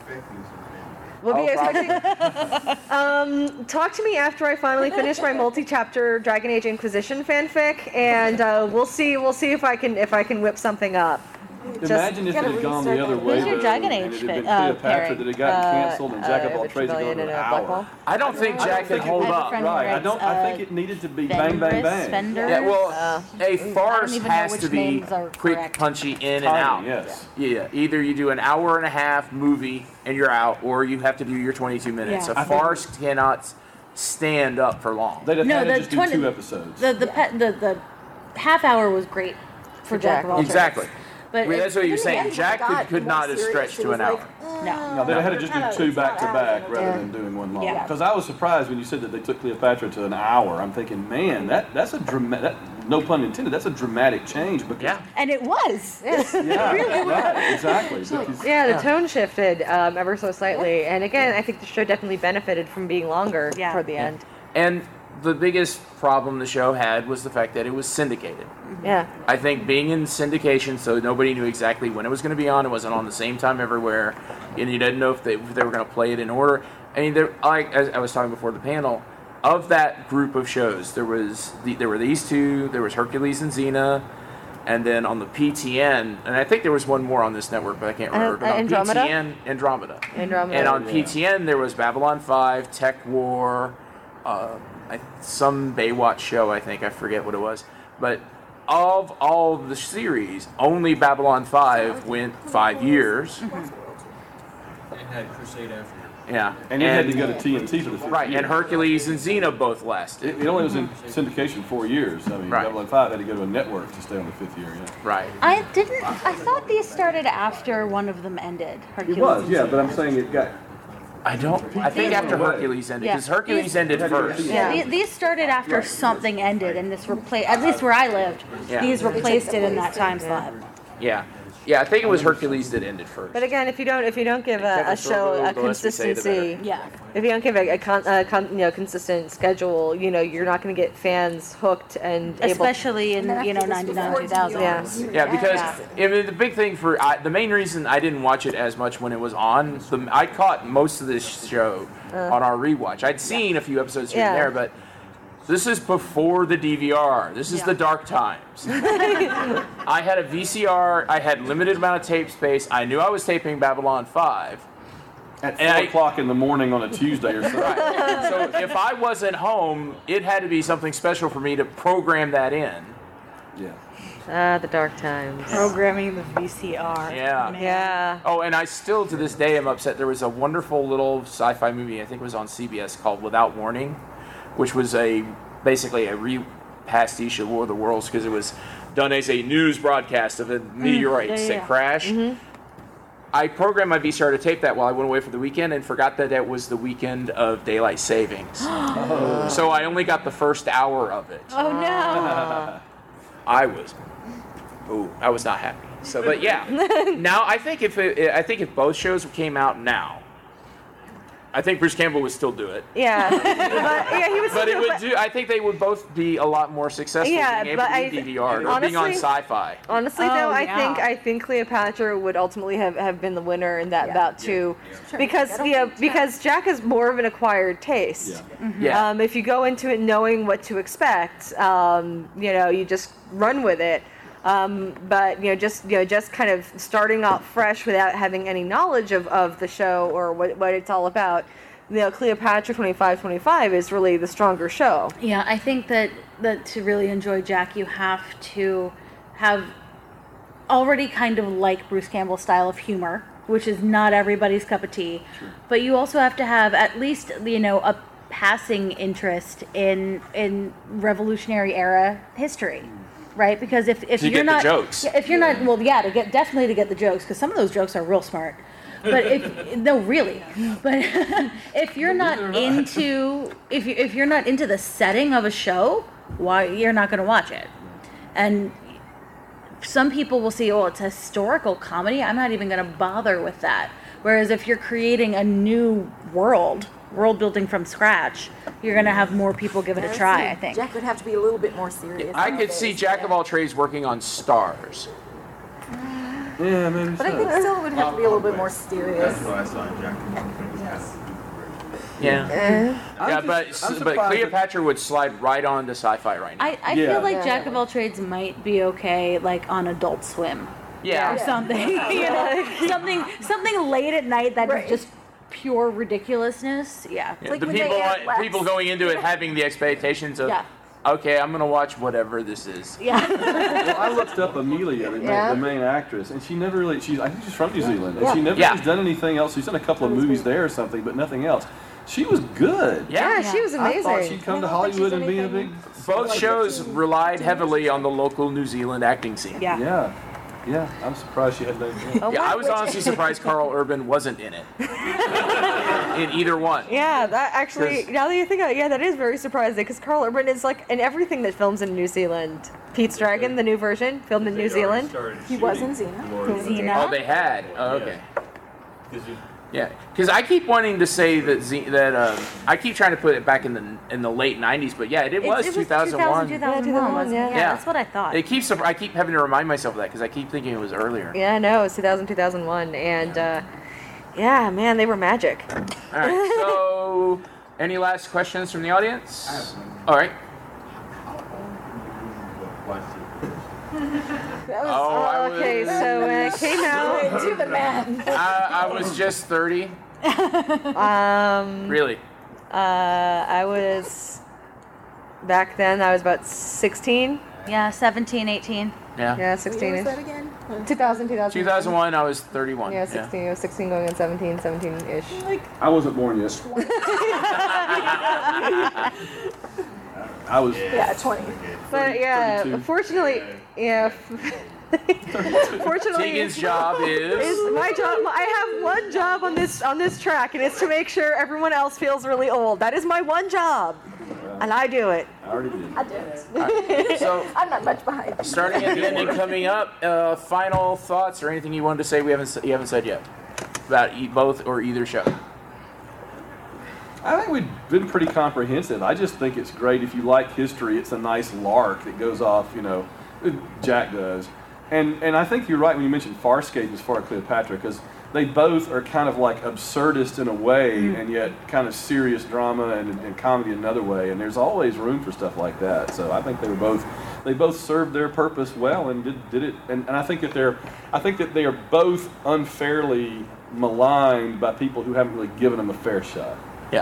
[SPEAKER 6] We'll be
[SPEAKER 4] Oh, probably.
[SPEAKER 6] expecting. um, talk to me after I finally finish my multi-chapter Dragon Age Inquisition fanfic, and uh, we'll see. We'll see if I can if I can whip something up.
[SPEAKER 7] Imagine if it
[SPEAKER 8] gotta
[SPEAKER 7] had gone the
[SPEAKER 8] restart
[SPEAKER 7] other
[SPEAKER 8] that.
[SPEAKER 7] way,
[SPEAKER 5] Who's your
[SPEAKER 7] though,
[SPEAKER 5] Dragon
[SPEAKER 7] and
[SPEAKER 5] Age
[SPEAKER 7] it had been
[SPEAKER 5] fi- uh,
[SPEAKER 7] Cleopatra
[SPEAKER 5] pairing?
[SPEAKER 7] that had gotten
[SPEAKER 6] Uh,
[SPEAKER 7] canceled, and Jack of all
[SPEAKER 6] uh,
[SPEAKER 7] trades had gone
[SPEAKER 6] Rebellion
[SPEAKER 7] to an
[SPEAKER 6] and, uh, Black
[SPEAKER 7] hour.
[SPEAKER 6] Hole.
[SPEAKER 4] I don't think Jack could hold
[SPEAKER 5] I have a
[SPEAKER 4] up.
[SPEAKER 5] friend who
[SPEAKER 7] Right, I
[SPEAKER 5] writes,
[SPEAKER 7] don't. I
[SPEAKER 5] uh,
[SPEAKER 7] think it needed to be bang, bang,
[SPEAKER 5] Fenris,
[SPEAKER 7] bang.
[SPEAKER 5] Fender.
[SPEAKER 4] Yeah, well,
[SPEAKER 6] Uh,
[SPEAKER 4] a farce
[SPEAKER 5] even know
[SPEAKER 4] has
[SPEAKER 5] which
[SPEAKER 4] to be
[SPEAKER 5] names are
[SPEAKER 4] quick,
[SPEAKER 5] correct.
[SPEAKER 4] punchy, in and
[SPEAKER 7] Timing,
[SPEAKER 4] out.
[SPEAKER 7] yes.
[SPEAKER 4] Yeah, either you do an hour and a half movie and you're out, or you have to do your twenty-two minutes.
[SPEAKER 5] Yeah.
[SPEAKER 4] A
[SPEAKER 7] I think-
[SPEAKER 4] farce cannot s- stand up for long.
[SPEAKER 7] They'd have
[SPEAKER 5] No,
[SPEAKER 7] had to
[SPEAKER 5] the
[SPEAKER 7] just
[SPEAKER 5] twenty
[SPEAKER 7] do two episodes.
[SPEAKER 5] The the pe- the the half hour was great for Jack of all trades.
[SPEAKER 4] Exactly.
[SPEAKER 5] But
[SPEAKER 4] Well,
[SPEAKER 5] it-
[SPEAKER 4] that's what you're
[SPEAKER 8] in the
[SPEAKER 4] saying.
[SPEAKER 8] end,
[SPEAKER 4] Jack
[SPEAKER 8] when it
[SPEAKER 4] could,
[SPEAKER 8] got
[SPEAKER 4] could
[SPEAKER 8] more
[SPEAKER 4] not have
[SPEAKER 8] serious,
[SPEAKER 4] stretched
[SPEAKER 8] it
[SPEAKER 4] to
[SPEAKER 8] was
[SPEAKER 4] an
[SPEAKER 8] like,
[SPEAKER 4] hour.
[SPEAKER 5] no.
[SPEAKER 7] No, they'd have had to just do
[SPEAKER 8] Kinda-
[SPEAKER 7] two
[SPEAKER 8] it's
[SPEAKER 7] back
[SPEAKER 8] not
[SPEAKER 7] to back
[SPEAKER 8] out.
[SPEAKER 7] rather
[SPEAKER 6] Yeah.
[SPEAKER 7] than doing one long.
[SPEAKER 5] Yeah.
[SPEAKER 7] Because I was surprised when you said that they took Cleopatra to an hour. I'm thinking, man, that that's a dramatic. No pun intended. That's a dramatic change. Because,
[SPEAKER 4] Yeah.
[SPEAKER 5] And it was.
[SPEAKER 7] Yeah. Right. Exactly. Because,
[SPEAKER 6] Yeah, the tone shifted um, ever so slightly, and again, I think the show definitely benefited from being longer
[SPEAKER 5] Yeah.
[SPEAKER 6] toward the end.
[SPEAKER 4] And the biggest problem the show had was the fact that it was syndicated.
[SPEAKER 6] Yeah.
[SPEAKER 4] I think being in syndication, so nobody knew exactly when it was going to be on. It wasn't on the same time everywhere, and you didn't know if they, if they were going to play it in order. I mean, there, like as I was talking before the panel, of that group of shows, there was the, there were these two. There was Hercules and Xena, and then on the P T N, and I think there was one more on this network, but I can't remember.
[SPEAKER 6] Uh,
[SPEAKER 4] but on
[SPEAKER 6] Andromeda?
[SPEAKER 4] P T N, Andromeda.
[SPEAKER 6] Andromeda.
[SPEAKER 4] And on
[SPEAKER 7] Yeah.
[SPEAKER 4] P T N, there was Babylon five, Tech War, uh, I, some Baywatch show, I think. I forget what it was. But of all the series, only Babylon five went five years.
[SPEAKER 11] And had Crusade after.
[SPEAKER 4] Yeah.
[SPEAKER 7] And it had to go to T N T for the fifth
[SPEAKER 4] Right,
[SPEAKER 7] year.
[SPEAKER 4] and Hercules and Xena both lasted.
[SPEAKER 7] It, it only was in syndication four years. I mean,
[SPEAKER 4] Right.
[SPEAKER 7] Babylon five had to go to a network to stay on the fifth year. Yeah.
[SPEAKER 4] Right.
[SPEAKER 5] I didn't. I thought these started after one of them ended. Hercules
[SPEAKER 7] It was,
[SPEAKER 5] and
[SPEAKER 7] yeah,
[SPEAKER 5] Xena.
[SPEAKER 7] but I'm saying it got.
[SPEAKER 4] I don't. I think after Hercules ended,
[SPEAKER 5] Yeah.
[SPEAKER 4] because Hercules
[SPEAKER 5] These-
[SPEAKER 4] ended first.
[SPEAKER 5] Yeah, these, these started after something ended, and this replaced. At least where I lived,
[SPEAKER 4] Yeah.
[SPEAKER 5] these replaced it in that time slot.
[SPEAKER 4] Yeah. Yeah, I think it was Hercules that ended first.
[SPEAKER 6] But again, if you don't, if you don't give a,
[SPEAKER 4] Kevin
[SPEAKER 6] a show
[SPEAKER 4] Sorbo,
[SPEAKER 6] a
[SPEAKER 4] the less we say, the
[SPEAKER 6] consistency,
[SPEAKER 4] better.
[SPEAKER 5] Yeah.
[SPEAKER 6] if you don't give a, a, con, a con, you know consistent schedule, you know you're not going to get fans hooked and
[SPEAKER 5] Especially in you know ninety-nine, two thousand.
[SPEAKER 6] Yeah.
[SPEAKER 4] Yeah, because I mean, the big thing for I, the main reason I didn't watch it as much when it was on, the, I caught most of this show
[SPEAKER 6] Uh.
[SPEAKER 4] on our rewatch. I'd seen a few episodes here
[SPEAKER 6] Yeah.
[SPEAKER 4] and there, but this is before the D V R. This is the dark times. I had a V C R. I had limited amount of tape space. I knew I was taping Babylon five.
[SPEAKER 7] At four
[SPEAKER 4] And I-
[SPEAKER 7] o'clock in the morning on a Tuesday or something.
[SPEAKER 4] Right. So if I wasn't home, it had to be something special for me to program that in.
[SPEAKER 7] Yeah.
[SPEAKER 6] Ah, the dark times.
[SPEAKER 5] Programming the V C R.
[SPEAKER 4] Yeah.
[SPEAKER 5] Man.
[SPEAKER 6] Yeah.
[SPEAKER 4] Oh, and I still to this day am upset. There was a wonderful little sci-fi movie, I think it was on C B S, called Without Warning, which was a basically a re-pastiche of War of the Worlds because it was done as a news broadcast of a meteorite
[SPEAKER 5] yeah, yeah,
[SPEAKER 4] that
[SPEAKER 5] yeah.
[SPEAKER 4] crashed. I programmed my V C R to tape that while I went away for the weekend and forgot that it was the weekend of daylight savings. So I only got the first hour of it.
[SPEAKER 5] Oh no.
[SPEAKER 4] I was, ooh, I was not happy. So, but yeah, now I think if it, I think if both shows came out now, I think Bruce Campbell would still do it.
[SPEAKER 6] Yeah. but yeah, he was.
[SPEAKER 4] But it
[SPEAKER 6] still-
[SPEAKER 4] would do. I think they would both be a lot more successful
[SPEAKER 6] Yeah,
[SPEAKER 4] being able
[SPEAKER 6] but
[SPEAKER 4] to
[SPEAKER 6] I-
[SPEAKER 4] do D V R or being on
[SPEAKER 6] honestly-
[SPEAKER 4] Sci-Fi.
[SPEAKER 6] Honestly,
[SPEAKER 5] Oh,
[SPEAKER 6] though, I
[SPEAKER 5] yeah.
[SPEAKER 6] think I think Cleopatra would ultimately have, have been the winner in that bout too, because yeah, because Jack has more of an acquired taste.
[SPEAKER 7] Yeah.
[SPEAKER 4] Yeah.
[SPEAKER 6] Um, if you go into it knowing what to expect, um, you know, you just run with it. Um, but you know, just you know, just kind of starting off fresh without having any knowledge of, of the show or what what it's all about. You know, Cleopatra twenty-five twenty-five is really the stronger show.
[SPEAKER 5] Yeah, I think that, that to really enjoy Jack, you have to have already kind of like Bruce Campbell's style of humor, which is not everybody's cup of tea. But you also have to have at least, you know, a passing interest in in Revolutionary era history, right? Because if, if
[SPEAKER 4] To
[SPEAKER 5] you're
[SPEAKER 4] get the
[SPEAKER 5] not
[SPEAKER 4] jokes.
[SPEAKER 5] Yeah, if you're not well, yeah, to get definitely to get the jokes because some of those jokes are real smart. But if no, really, but if you're not into if you if you're not into the setting of a show, why you're not going to watch it? And some people will see, oh, it's a historical comedy. I'm not even going to bother with that. Whereas if you're creating a new world, world building from scratch, you're going to have more people give it a try. I think.
[SPEAKER 8] Jack would have to be a little bit more serious.
[SPEAKER 4] I could see Jack of all trades working on Stars.
[SPEAKER 7] Yeah, maybe
[SPEAKER 8] But I
[SPEAKER 7] so.
[SPEAKER 8] think still it would have to be a little bit more serious.
[SPEAKER 9] That's what I saw in Jack.
[SPEAKER 4] Yeah.
[SPEAKER 7] I'm
[SPEAKER 4] Yeah,
[SPEAKER 7] just-
[SPEAKER 4] but
[SPEAKER 7] I'm
[SPEAKER 4] but
[SPEAKER 7] surprised that-
[SPEAKER 4] Cleopatra would slide right on to Sci-Fi right now.
[SPEAKER 5] I, I
[SPEAKER 7] Yeah.
[SPEAKER 5] feel like
[SPEAKER 8] Yeah.
[SPEAKER 5] Jack of all trades might be okay, like on Adult Swim.
[SPEAKER 4] yeah.
[SPEAKER 5] Or something, you know, something, something late at night that is
[SPEAKER 8] Right.
[SPEAKER 5] just pure ridiculousness. Yeah.
[SPEAKER 4] Yeah,
[SPEAKER 8] like
[SPEAKER 4] the
[SPEAKER 8] when they
[SPEAKER 4] people
[SPEAKER 8] add Lex.
[SPEAKER 4] people going into it having the expectations of,
[SPEAKER 5] Yeah.
[SPEAKER 4] okay, I'm gonna watch whatever this is.
[SPEAKER 5] Yeah.
[SPEAKER 7] Well, I looked up Amelia, the,
[SPEAKER 8] Yeah.
[SPEAKER 7] main, the main actress, and she never really, she's, I think she's from New Zealand, and
[SPEAKER 8] Yeah.
[SPEAKER 7] she never
[SPEAKER 4] Yeah.
[SPEAKER 7] has done anything else. She's done a couple of movies there or something, but nothing else. She was good.
[SPEAKER 4] Yeah.
[SPEAKER 6] Yeah, she was
[SPEAKER 7] I thought
[SPEAKER 6] amazing.
[SPEAKER 7] she'd come
[SPEAKER 8] I
[SPEAKER 7] to
[SPEAKER 8] don't think
[SPEAKER 7] Hollywood
[SPEAKER 8] she's
[SPEAKER 7] and be a
[SPEAKER 8] anything-
[SPEAKER 7] big.
[SPEAKER 4] Both shows relied heavily on the local New Zealand acting scene.
[SPEAKER 5] Yeah.
[SPEAKER 7] Yeah, yeah. I'm surprised she had done that.
[SPEAKER 6] Oh,
[SPEAKER 4] Yeah,
[SPEAKER 6] what-
[SPEAKER 4] I was honestly surprised Carl Urban wasn't in it. In either one.
[SPEAKER 6] Yeah, that actually,
[SPEAKER 4] 'Cause-
[SPEAKER 6] now that you think of it, yeah, that is very surprising because Carl Urban is like in everything that films in New Zealand. Pete's Dragon, the new version, filmed in New Zealand.
[SPEAKER 8] He was in Xena. He was in
[SPEAKER 5] Xena.
[SPEAKER 4] Oh, they had. Oh, okay.
[SPEAKER 11] Because you
[SPEAKER 4] Yeah, because I keep wanting to say that Z, that um, I keep trying to put it back in the in the late nineties, but yeah, it, it was
[SPEAKER 5] It- it
[SPEAKER 4] two thousand one.
[SPEAKER 5] two thousand one,
[SPEAKER 6] Yeah,
[SPEAKER 5] wasn't it?
[SPEAKER 6] yeah.
[SPEAKER 5] Yeah,
[SPEAKER 4] Yeah.
[SPEAKER 5] that's what I thought.
[SPEAKER 4] It keeps I keep having to remind myself of that because I keep thinking it was earlier.
[SPEAKER 6] Yeah, no, it was two thousand, two thousand one, and uh, yeah, man, they were magic.
[SPEAKER 4] All right. So, any last questions from the audience? All right.
[SPEAKER 6] That was,
[SPEAKER 4] Oh, I
[SPEAKER 6] okay,
[SPEAKER 4] was-
[SPEAKER 6] so when it came out,
[SPEAKER 8] Do the math.
[SPEAKER 4] I, I was just thirty.
[SPEAKER 6] um,
[SPEAKER 4] Really?
[SPEAKER 6] uh, I was back then. I was about sixteen.
[SPEAKER 5] Yeah, seventeen, eighteen.
[SPEAKER 4] Yeah.
[SPEAKER 6] Yeah,
[SPEAKER 8] What
[SPEAKER 6] sixteen.
[SPEAKER 8] year was that again?
[SPEAKER 6] two thousand, two thousand.
[SPEAKER 4] two thousand one, I was thirty-one.
[SPEAKER 6] Yeah, sixteen. I was sixteen going on seventeen, seventeen-ish.
[SPEAKER 8] Like,
[SPEAKER 7] I wasn't born yet. I was.
[SPEAKER 8] yeah, twenty.
[SPEAKER 6] But yeah,
[SPEAKER 7] thirty-two.
[SPEAKER 6] fortunately, yeah. Fortunately,
[SPEAKER 4] Tegan's job is.
[SPEAKER 6] is my job. I have one job on this on this track, and it's to make sure everyone else feels really old. That is my one job, and I do it.
[SPEAKER 7] I already did.
[SPEAKER 8] I did.
[SPEAKER 4] So,
[SPEAKER 8] I'm not much behind.
[SPEAKER 4] starting at the end and coming up, uh, final thoughts or anything you wanted to say we haven't you haven't said yet about e- both or either show.
[SPEAKER 7] I think we've been pretty comprehensive. I just think it's great if you like history. It's a nice lark that goes off, you know, Jack does. And and I think you're right when you mentioned Farscape as far as Cleopatra, because they both are kind of like absurdist in a way, mm. and yet kind of serious drama and, and comedy in another way. And there's always room for stuff like that. So I think they were both they both served their purpose well and did did it. And, and I think that they're I think that they are both unfairly maligned by people who haven't really given them a fair shot.
[SPEAKER 4] Yeah.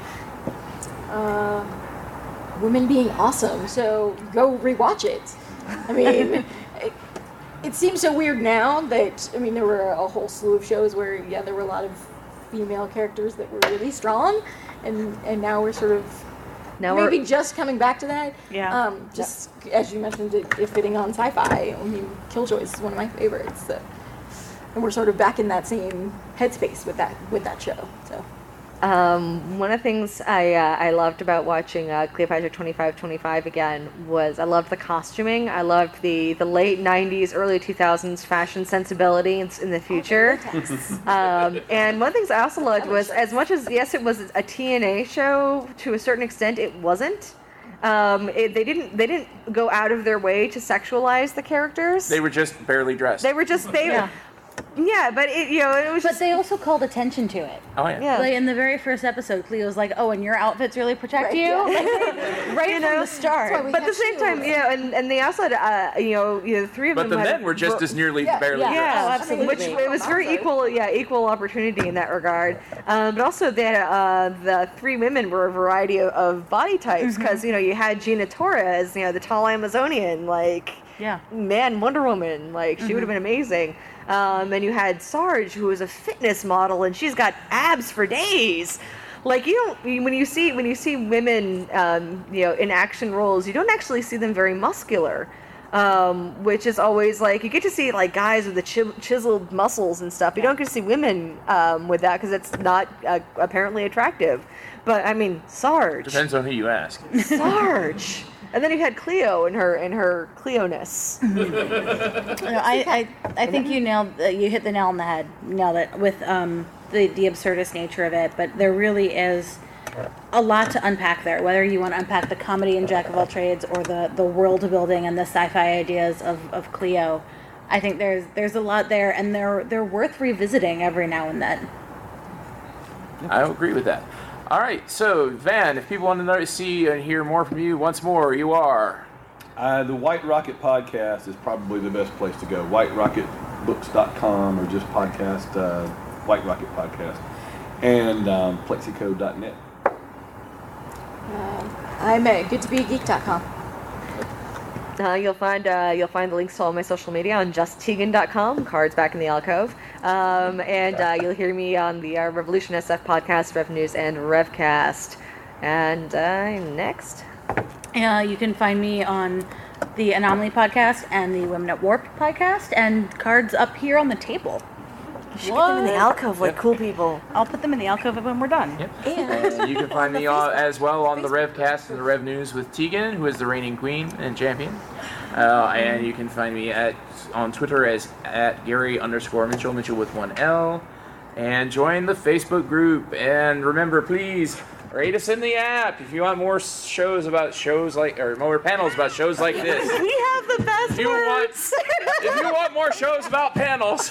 [SPEAKER 8] Uh, women being awesome. So go rewatch it. I mean, it, it seems so weird now that, I mean, there were a whole slew of shows where, yeah, there were a lot of female characters that were really strong, and, and now we're sort of
[SPEAKER 6] Now
[SPEAKER 8] maybe
[SPEAKER 6] we're
[SPEAKER 8] just coming back to that.
[SPEAKER 5] Yeah.
[SPEAKER 8] Um, just as you mentioned, it, it fitting on sci-fi. I mean, Killjoy is one of my favorites. So. And we're sort of back in that same headspace with that with that show. So.
[SPEAKER 6] Um, one of the things I uh, I loved about watching uh, Cleopatra twenty-five twenty-five again was I loved the costuming. I loved the, the late nineties, early two thousands fashion sensibility in, in the future. um, and one of the things I also loved was, as much as, yes, it was a T N A show, to a certain extent, it wasn't. Um, it, they didn't they didn't go out of their way to sexualize the characters.
[SPEAKER 4] They were just barely dressed.
[SPEAKER 6] They were just, they
[SPEAKER 5] Yeah.
[SPEAKER 6] Yeah, but it, you know, it was
[SPEAKER 5] But
[SPEAKER 6] just,
[SPEAKER 5] they also called attention to it.
[SPEAKER 4] Oh yeah.
[SPEAKER 6] yeah.
[SPEAKER 5] Like in the very first episode, Cleo's like, "Oh, and your outfits really protect
[SPEAKER 8] Right,
[SPEAKER 5] you."
[SPEAKER 8] yeah.
[SPEAKER 5] Like, right
[SPEAKER 6] You
[SPEAKER 5] from
[SPEAKER 6] know,
[SPEAKER 5] the start.
[SPEAKER 8] that's why we
[SPEAKER 6] But at the
[SPEAKER 8] have
[SPEAKER 6] same time,
[SPEAKER 8] shoes.
[SPEAKER 6] you know, and, and they also had, uh, you know, you know, the three of
[SPEAKER 4] But
[SPEAKER 6] them
[SPEAKER 4] the
[SPEAKER 6] had
[SPEAKER 4] men were just
[SPEAKER 6] bro-
[SPEAKER 4] as nearly
[SPEAKER 8] Yeah,
[SPEAKER 4] barely
[SPEAKER 5] yeah.
[SPEAKER 4] dressed.
[SPEAKER 6] Yeah,
[SPEAKER 5] Oh, absolutely.
[SPEAKER 6] Which it was very equal, yeah, equal opportunity in that regard. Um, but also, the uh, the three women were a variety of, of body types because you know you had Gina Torres, you know, the tall Amazonian, like
[SPEAKER 5] Yeah.
[SPEAKER 6] man, Wonder Woman, like she would have been amazing. Um, and you had Sarge, who was a fitness model, and she's got abs for days. Like you don't when you see when you see women, um, you know, in action roles, you don't actually see them very muscular. Um, which is always like you get to see like guys with the chi- chiseled muscles and stuff. You don't get to see women um, with that because it's not uh, apparently attractive. But I mean, Sarge,
[SPEAKER 4] Depends on who you ask.
[SPEAKER 6] Sarge, and then you had Cleo and her and her Cleo-ness.
[SPEAKER 5] No, I, I, I think you nailed, uh, you hit the nail on the head. You nailed it with um, the the absurdist nature of it. But there really is a lot to unpack there. Whether you want to unpack the comedy in Jack of all trades or the, the world building and the sci-fi ideas of, of Cleo, I think there's there's a lot there, and they're they're worth revisiting every now and then.
[SPEAKER 4] I agree with that. All right, so Van, if people want to know, see and hear more from you, once more, you are.
[SPEAKER 7] Uh, the White Rocket podcast is probably the best place to go. white rocket books dot com or just podcast, uh, White Rocket Podcast, and um, plexico dot net.
[SPEAKER 8] Um, I'm at good to be a geek dot com.
[SPEAKER 6] Uh, you'll find uh, you'll find the links to all my social media on just tegan dot com. Cards back in the alcove, um, and uh, you'll hear me on the uh, Revolution S F podcast, Rev News, and Revcast. And uh, next,
[SPEAKER 5] Uh, you can find me on the Anomaly podcast and the Women at Warp podcast, and cards up here on the table.
[SPEAKER 6] you should get them in the alcove like cool people.
[SPEAKER 5] I'll put them in the alcove when we're done.
[SPEAKER 4] Yep.
[SPEAKER 8] And
[SPEAKER 4] And you can find me all, as well on the Revcast and the Rev News with Tegan, who is the reigning queen and champion. Uh, and you can find me at on Twitter as at Gary underscore Mitchell, Mitchell with one L. And join the Facebook group. And remember, please rate us in the app if you want more shows about shows like, or more panels about shows like this.
[SPEAKER 6] We have the best
[SPEAKER 4] If you want,
[SPEAKER 6] words.
[SPEAKER 4] if you want more shows about panels,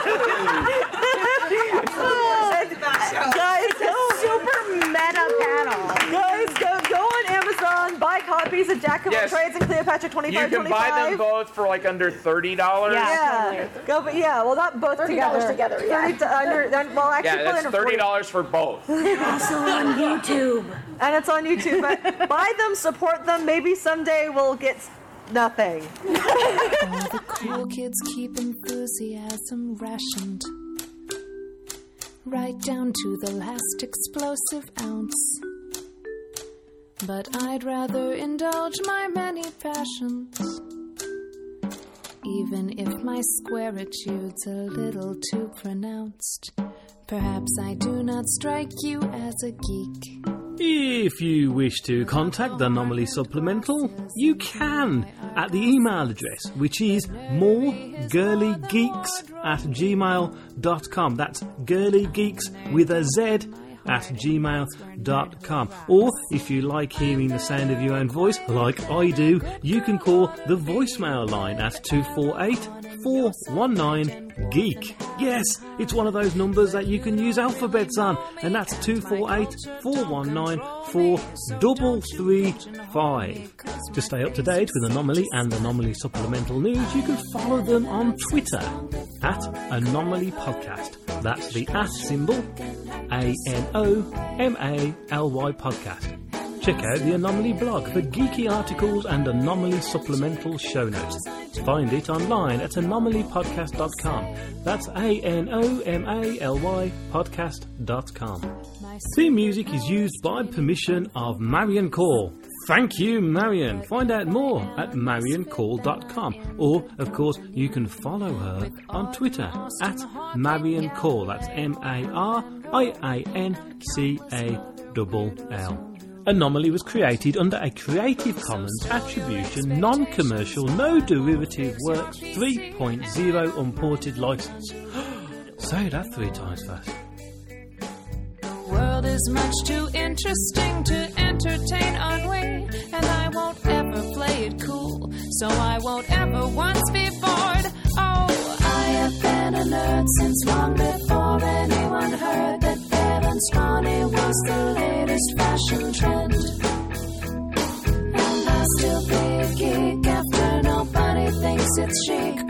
[SPEAKER 6] Guys, go super meta panel. Guys, go go on Amazon, buy copies of Jack of all
[SPEAKER 4] Yes.
[SPEAKER 6] Trades and Cleopatra
[SPEAKER 4] you
[SPEAKER 6] twenty-five
[SPEAKER 4] can
[SPEAKER 6] twenty-five.
[SPEAKER 4] buy them both for like under thirty dollars.
[SPEAKER 6] Yeah, go, but yeah, well, not both
[SPEAKER 8] thirty
[SPEAKER 6] together.
[SPEAKER 8] dollars together, yeah.
[SPEAKER 6] thirty to under, then- well, actually,
[SPEAKER 4] Yeah,
[SPEAKER 6] probably
[SPEAKER 4] that's
[SPEAKER 6] under
[SPEAKER 4] thirty
[SPEAKER 6] forty.
[SPEAKER 4] dollars for both.
[SPEAKER 5] Also on YouTube.
[SPEAKER 6] And it's on YouTube. But buy them, support them. Maybe someday we'll get nothing.
[SPEAKER 2] All the cool kids keep enthusiasm rationed, right down to the last explosive ounce. But I'd rather indulge my many passions, even if my squaritude's a little too pronounced. Perhaps I do not strike you as a geek.
[SPEAKER 1] If you wish to contact the Anomaly Supplemental, you can at the email address, which is moregirlygeeks at gmail dot com. That's girlygeeks with a Z at gmail dot com. Or if you like hearing the sound of your own voice, like I do, you can call the voicemail line at two four eight, four one nine, geek. Yes, it's one of those numbers that you can use alphabets on, and that's two four eight, four one nine, four three three five. To stay up to date with Anomaly and Anomaly Supplemental news, you can follow them on Twitter at Anomaly Podcast. That's the at symbol, A N O M A L Y Podcast. Check out the Anomaly blog for geeky articles and Anomaly Supplemental show notes. Find it online at anomaly podcast dot com. That's A N O M A L Y podcast dot com. Theme music is used by permission of Marion Call. Thank you, Marion. Find out more at marion call dot com. Or, of course, you can follow her on Twitter at Marion Call. That's M A R I A N C A L L. Anomaly was created under a Creative Commons Attribution Non-Commercial No Derivative Work three point oh Unported license. Say that three times fast.
[SPEAKER 2] The world is much too interesting to entertain ennui, and I won't ever play it cool, so I won't ever once be bored. Oh,
[SPEAKER 12] I have been a nerd since long before anyone heard that fair and scrawny was the latest fashion trend. And I'll still be a geek after nobody thinks it's chic